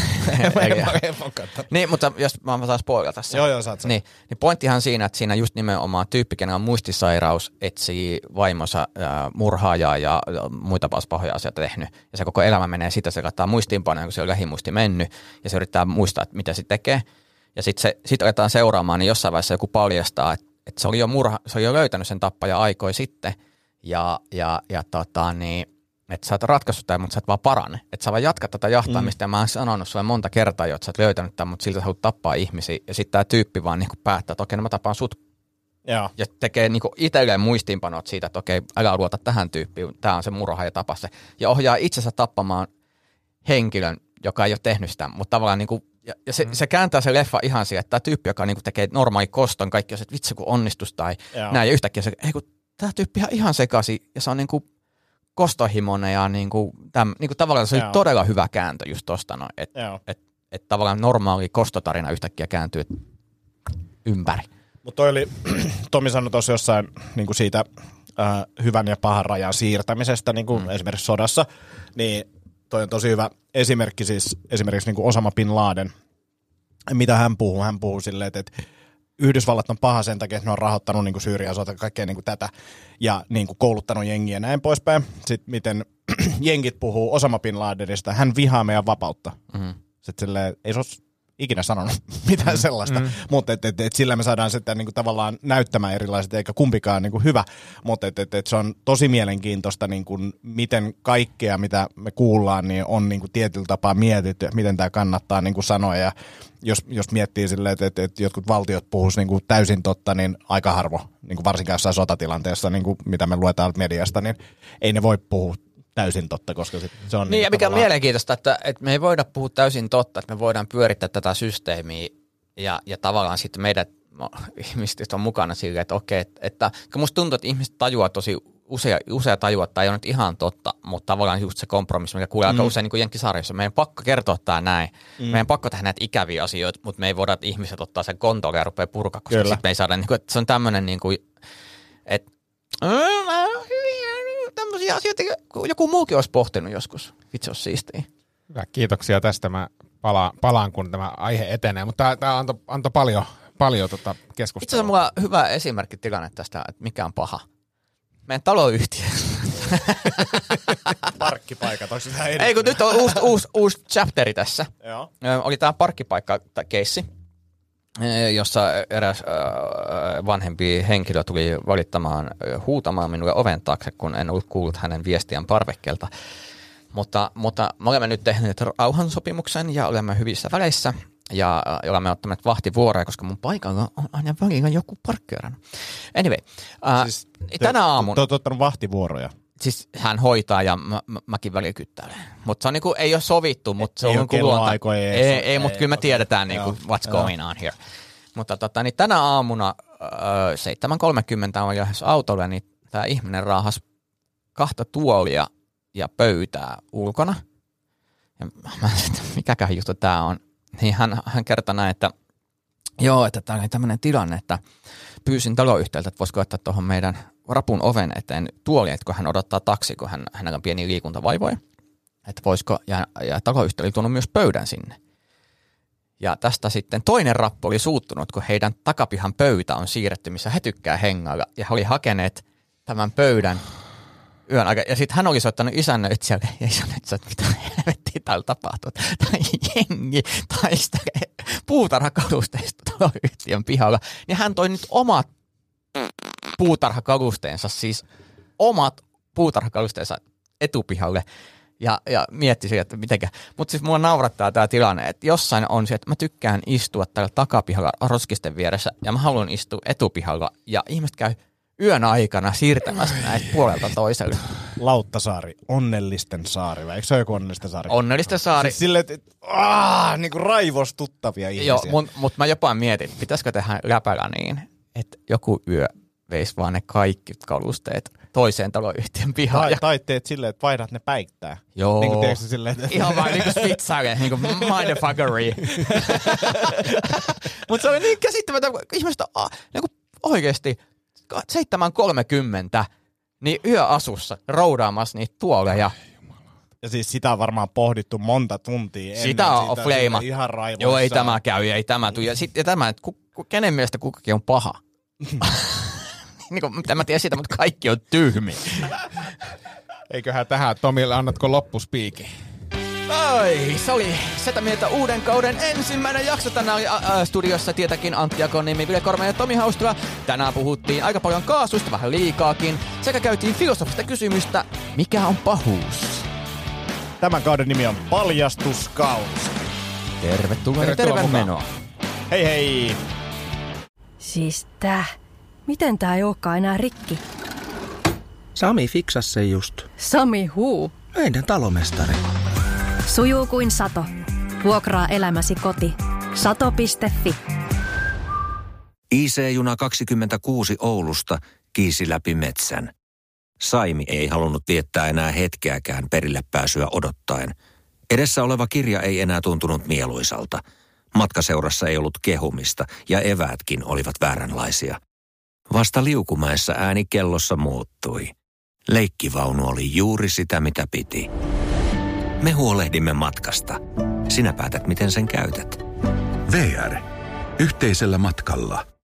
Niin, mutta jos mä saan spoilata tässä. Joo, joo, saat sen. Niin, niin pointtihan siinä, että siinä just nimenomaan tyyppi, kenellä on muistisairaus, etsii vaimonsa äh, murhaajaa ja muita pahoja asioita tehnyt. Ja se koko elämä menee sitä, se kattaa muistiinpanoja, kun se on lähimuisti mennyt. Ja se yrittää muistaa, että mitä se tekee. Ja sitten se, sit aletaan seuraamaan, niin jossain vaiheessa joku paljastaa, että, että se oli jo murha, se oli jo löytänyt sen tappaja aikoja sitten. Ja, ja, ja tota niin... Että sä oot ratkaissut tämän, mutta sä et vaan parane. Että sä vaan jatkat tätä jahtaamista, mm. ja mä oon sanonut sulle monta kertaa jo, että sä oot löytänyt tämän, mutta siltä sä haluat tappaa ihmisiä. Ja sitten tää tyyppi vaan niinku päättää, että okei, no mä tapaan sut. Joo. Ja tekee niinku itselleen muistiinpanot siitä, että okei, älä luota tähän tyyppiin, tää on se murha ja tapa se. Ja ohjaa itsensä tappamaan henkilön, joka ei ole tehnyt sitä, mutta tavallaan niinku, ja, ja se, mm. se kääntää se leffa ihan siihen, että tää tyyppi, joka niinku tekee normaali koston, kaikki on se, että vitsi kun onnistus tai Joo. näin, ja yhtäkkiä se, ei kun tää tyyppi on ihan sekasi, ja se on niinku kostohimoinen ja niinku, täm, niinku tavallaan se oli Joo. todella hyvä kääntö just tosta noin, että et, et tavallaan normaali kostotarina yhtäkkiä kääntyy ympäri. Mutta toi oli, Tomi sanoi tuossa jossain niinku siitä äh, hyvän ja pahan rajan siirtämisestä niinku mm. esimerkiksi sodassa, niin toi on tosi hyvä esimerkki siis esimerkiksi niinku Osama Bin Laden, mitä hän puhuu, hän puhuu silleen, että et Yhdysvallat on paha sen takia, että ne on rahoittanut niin Syyrian sota kaikkea niin tätä ja niin kuin kouluttanut jengiä ja näin poispäin. Sitten miten jengit puhuu Osama Bin Ladenista, hän vihaa meidän vapautta. Mm-hmm. Sitten silleen, ei se olisi ikinä sanonut mitään mm-hmm. sellaista, mm-hmm. mutta et, et, et sillä me saadaan sitten niin kuin tavallaan näyttämään erilaiset, eikä kumpikaan niin kuin hyvä, mutta et, et, et se on tosi mielenkiintoista, niin kuin, miten kaikkea, mitä me kuullaan, niin on niin kuin tietyllä tapaa mietitty, että miten tämä kannattaa niin kuin sanoa, ja jos, jos miettii silleen, että, että, että jotkut valtiot puhuisivat niin kuin täysin totta, niin aika harvo, niin kuin varsinkaan jossain sotatilanteessa, niin kuin mitä me luetaan mediasta, niin ei ne voi puhua täysin totta, koska sit se on... Niin, niin ja mikä tavallaan... on mielenkiintoista, että, että me ei voida puhua täysin totta, että me voidaan pyörittää tätä systeemiä, ja, ja tavallaan sitten meidät, no, ihmiset on mukana silleen, että okei, että, että musta tuntuu, että ihmiset tajuaa tosi usea, usea tajua, että ei ole nyt ihan totta, mutta tavallaan just se kompromissi, mikä kuulee mm. aika usein niin kuin Jenkkisarjassa. Meidän pakko kertoa tämä näin. Mm. Meidän pakko tehdä näitä ikäviä asioita, mutta me ei voida, että ihmiset ottaa sen kontolle ja rupeaa purkaa, koska sitten me ei saada, niin kuin, että se on tämmöinen, niin kuin, että tämmöisiä asioita, joku muukin olisi pohtinut joskus. Vitsi, olisi siistiä. Hyvä, kiitoksia tästä. Mä palaan, palaan kun tämä aihe etenee, mutta tämä antoi anto paljon, paljon tota keskustelua. Itse asiassa mulla on hyvä esimerkki tilanne tästä, että mikä on paha. Meidän taloyhtiö. Parkkipaikat, onko sitä Ei, kun nyt on uusi, uusi, uusi chapteri tässä. Joo. Oli tämä parkkipaikka-keissi, jossa eräs vanhempi henkilö tuli valittamaan, huutamaan minulle oven taakse, kun en ollut kuullut hänen viestiään parvekkeelta. Mutta, mutta me olemme nyt tehneet rauhansopimuksen ja olemme hyvissä väleissä. Ja olemme ottaneet vahtivuoroja, koska mun paikalla on aina välillä joku parkkeerannut. Anyway, äh, siis tänä aamuna... Te olette ottanut vahtivuoroja? Siis hän hoitaa ja mä, mä, mäkin välillä kyttäilen. Mutta se on niinku, ei ole sovittu, mutta se on niinku luonta. Ei, ei, ei, ei mutta kyllä me tiedetään niinku, what's joo. going on here. Mutta tota, niin tänä aamuna äh, seitsemän kolmekymmentä on lähes autolle, niin tämä ihminen raahasi kahta tuolia ja pöytää ulkona. Ja mä sitten, mikäkään juttu tää on. Niin hän, hän kertoi näin, että joo, että tämä oli tämmöinen tilanne, että pyysin taloyhtiöltä, että voisiko ottaa tuohon meidän rapun oven eteen tuoli, että kun hän odottaa taksi, kun hän, hänellä on pieniä liikuntavaivoja. että voisiko, ja, ja taloyhtiö oli tuonut myös pöydän sinne. Ja tästä sitten toinen rappu oli suuttunut, kun heidän takapihan pöytä on siirretty, missä he tykkää hengailla. Ja he oli hakeneet tämän pöydän yön aikana. Ja sitten hän oli soittanut isännöitsijälle, ja isännöitsijä, että mitä helvettiä täällä tapahtuu. Tämä jengi taistelee puutarhakalusteista taloyhtiön pihalla. Ja hän toi nyt omat puutarhakalusteensa, siis omat puutarhakalusteensa etupihalle. Ja, ja mietti siihen, että mitenkä. Mutta siis mua naurattaa tämä tilanne, että jossain on se, että mä tykkään istua täällä takapihalla roskisten vieressä ja mä haluan istua etupihalla ja ihmiset käy yön aikana siirtämässä näitä puolelta toiselle. Lauttasaari, onnellisten saari, vai eikö se ole joku onnellisten saari? Onnellisten saari. Siis silleen, että aah, niin kuin raivostuttavia ihmisiä. Joo, mutta mut mä jopa mietin, pitäisikö tehdä läpällä niin, että joku yö veisi vaan ne kaikki kalusteet toiseen taloyhtiön pihaan. Tai, tai teet silleen, että vaihdat ne päittää. Joo. Niin kuin teekö silleen, että... Ihan vaan niin kuin spitsaille, niin kuin mindfuckery. Mutta se oli niin käsittämättä, kun ihmiset on niin kuin oikeasti seitsemän kolmekymmentä niin yöasussa roudaamassa niitä tuoleja. Ja siis sitä on varmaan pohdittu monta tuntia ennen. Sitä on fleima. Ihan raivoissaan. Joo, ei tämä käy, ei tämä tule. Ja sitten tämä, että ku, ku, kenen mielestä kukakin on paha. Niin kuin, mitä mä tiedän siitä, mutta kaikki on tyhmiä. Eiköhän tähän, Tomille, annatko loppuspiikin? Ai, se oli Setä Mieltä uuden kauden ensimmäinen jakso. Tänään oli ä, ä, studiossa tietenkin Antti Akonniemi, Ville Korme ja Tomi Haustula. Tänään puhuttiin aika paljon kaasusta, vähän liikaakin. Sekä käytiin filosofista kysymystä, mikä on pahuus? Tämän kauden nimi on Paljastuskausi. Tervetuloa ja Tervetuloa tervemenoa. Hei hei! Siis tää. Miten tää ei olekaan enää rikki? Sami fiksasi se just. Sami huu. Meidän talomestari. Sujuu kuin sato. Vuokraa elämäsi koti. sato piste fi. I C-juna kaksikymmentäkuusi Oulusta kiisi läpi metsän. Saimi ei halunnut viettää enää hetkeäkään perille pääsyä odottaen. Edessä oleva kirja ei enää tuntunut mieluisalta. Matkaseurassa ei ollut kehumista ja eväätkin olivat vääränlaisia. Vasta Liukumäessä ääni kellossa muuttui. Leikkivaunu oli juuri sitä, mitä piti. Me huolehdimme matkasta. Sinä päätät, miten sen käytät. V R. Yhteisellä matkalla.